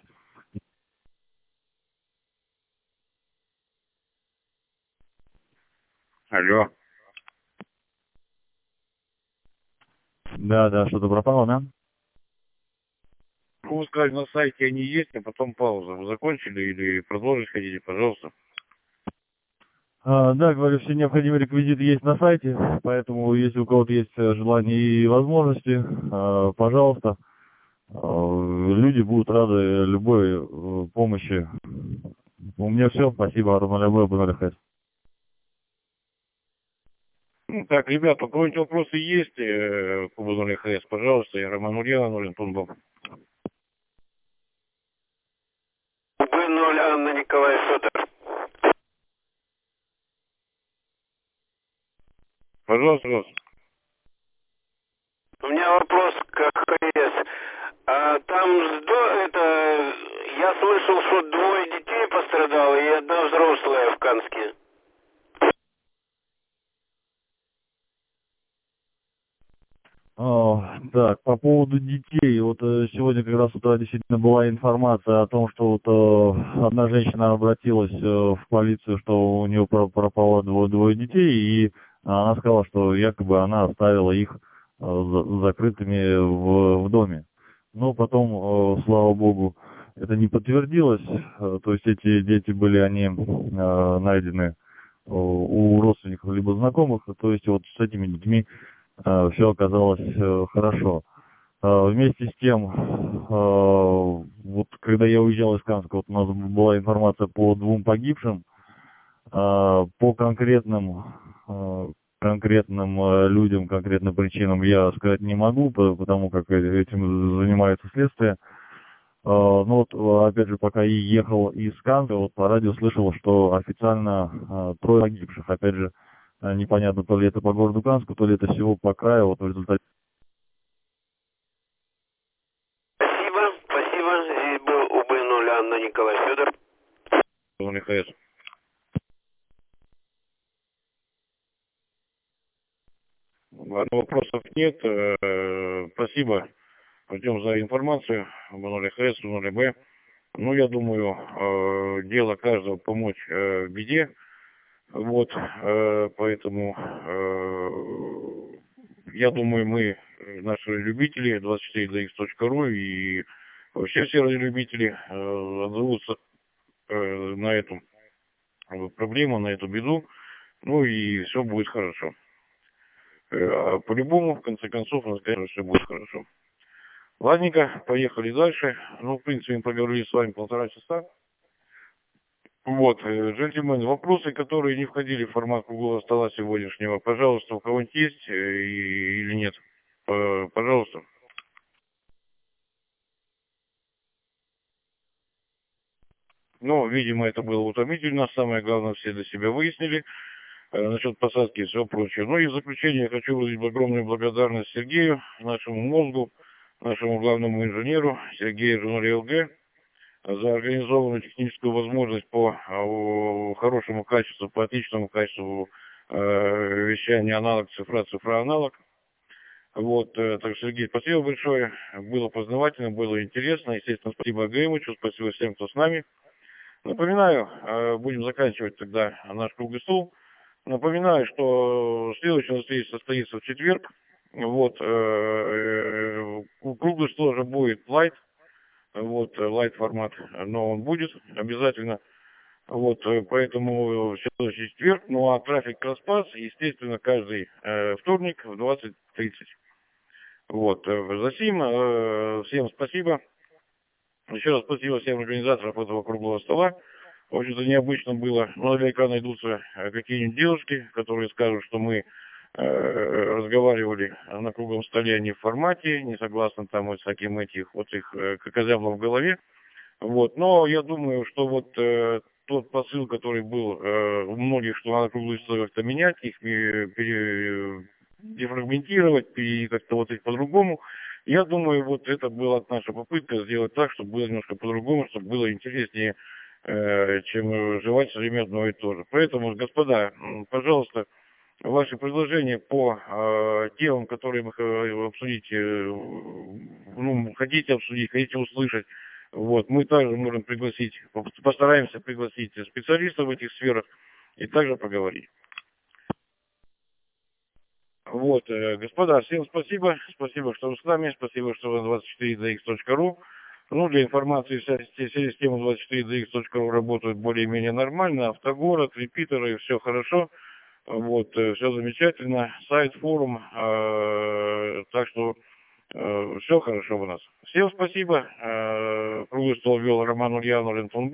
Алло. Да, что-то пропало, да? Могу сказать, на сайте они есть, а потом пауза. Вы закончили или продолжить хотите, пожалуйста? Да, говорю, все необходимые реквизиты есть на сайте, поэтому если у кого-то есть желание и возможности, пожалуйста, люди будут рады любой помощи. У меня все, спасибо, Ну так, ребята, у кого-нибудь вопросы есть по Базару ХС, пожалуйста, я Роман Ульянович, Антон Баб. Б0 Анна Николай Федор. Пожалуйста. У меня вопрос к ХС. А там я слышал, что 2 детей пострадало и 1 взрослая в Канске. Так, по поводу детей, вот сегодня как раз с утра действительно была информация о том, что вот одна женщина обратилась в полицию, что у нее пропало двое детей, и она сказала, что якобы она оставила их закрытыми в доме. Но потом, слава богу, это не подтвердилось, то есть эти дети были, они найдены у родственников либо знакомых, то есть вот с этими детьми все оказалось хорошо. Вместе с тем, вот когда я уезжал из Канска, вот у нас была информация по 2 погибшим, по конкретным людям, конкретным причинам я сказать не могу, потому как этим занимается следствие. Ну вот, опять же, пока я ехал из Канска, вот по радио слышал, что официально 3 погибших. Опять же, непонятно, то ли это по городу Канску, то ли это всего по краю, вот в результате. Спасибо. Здесь был УБ-0 Анна, Николай Федор. ХС. Вопросов нет. Спасибо, Артем, за информацию. УБ-0 ХС, УБ-0 Б. Ну, я думаю, дело каждого помочь в беде. Вот, поэтому я думаю, мы, наши любители, 24dx.ru и вообще все радиолюбители отзовутся на эту проблему, на эту беду, ну и все будет хорошо. По-любому, в конце концов, конечно, все будет хорошо. Ладненько, поехали дальше. Ну, в принципе, мы поговорили с вами 1,5 часа. Вот, джентльмены, вопросы, которые не входили в формат круглого стола сегодняшнего, пожалуйста, у кого-нибудь есть или нет? Пожалуйста. Ну, видимо, это было утомительно. Самое главное, все для себя выяснили. Насчет посадки и все прочее. Ну и в заключение хочу выразить огромную благодарность Сергею, нашему мозгу, нашему главному инженеру, Сергею Жунале ЛГ, за организованную техническую возможность по хорошему качеству, по отличному качеству вещания аналог цифра, цифра аналог. Вот, так что, Сергей, спасибо большое. Было познавательно, было интересно. Естественно, спасибо Греймычу, спасибо всем, кто с нами. Напоминаю, будем заканчивать тогда наш круглый стол. Напоминаю, что следующая встреча состоится в четверг. Вот, круглый стол уже будет лайт. Вот, лайт формат, но он будет обязательно. Вот, поэтому следующий четверг. Ну, а трафик Краспас, естественно, каждый вторник в 20:30. Вот, за сим, всем спасибо. Еще раз спасибо всем организаторам этого круглого стола. В общем-то, необычно было. Но наверняка найдутся какие-нибудь девушки, которые скажут, что мы разговаривали на круглом столе, не в формате, не согласно там вот всяким их козявлам в голове. Вот. Но я думаю, что вот тот посыл, который был у многих, что надо круглые столы как-то менять, их дефрагментировать, и как-то вот их по-другому. Я думаю, вот это была наша попытка сделать так, чтобы было немножко по-другому, чтобы было интереснее, чем жевать все время одно и то же. Поэтому, господа, пожалуйста, ваши предложения по темам, которые вы обсудить, хотите обсудить, хотите услышать, вот, мы также можем пригласить, постараемся пригласить специалистов в этих сферах и также поговорить. Вот, господа, всем спасибо. Спасибо, что вы с нами. Спасибо, что вы на 24dx.ru. Ну, для информации, вся система 24dx.ru работает более-менее нормально. Автогород, репитеры, все хорошо. Вот, все замечательно. Сайт, форум. Так что все хорошо у нас. Всем спасибо. Круглый стол вел Роман Ульянов,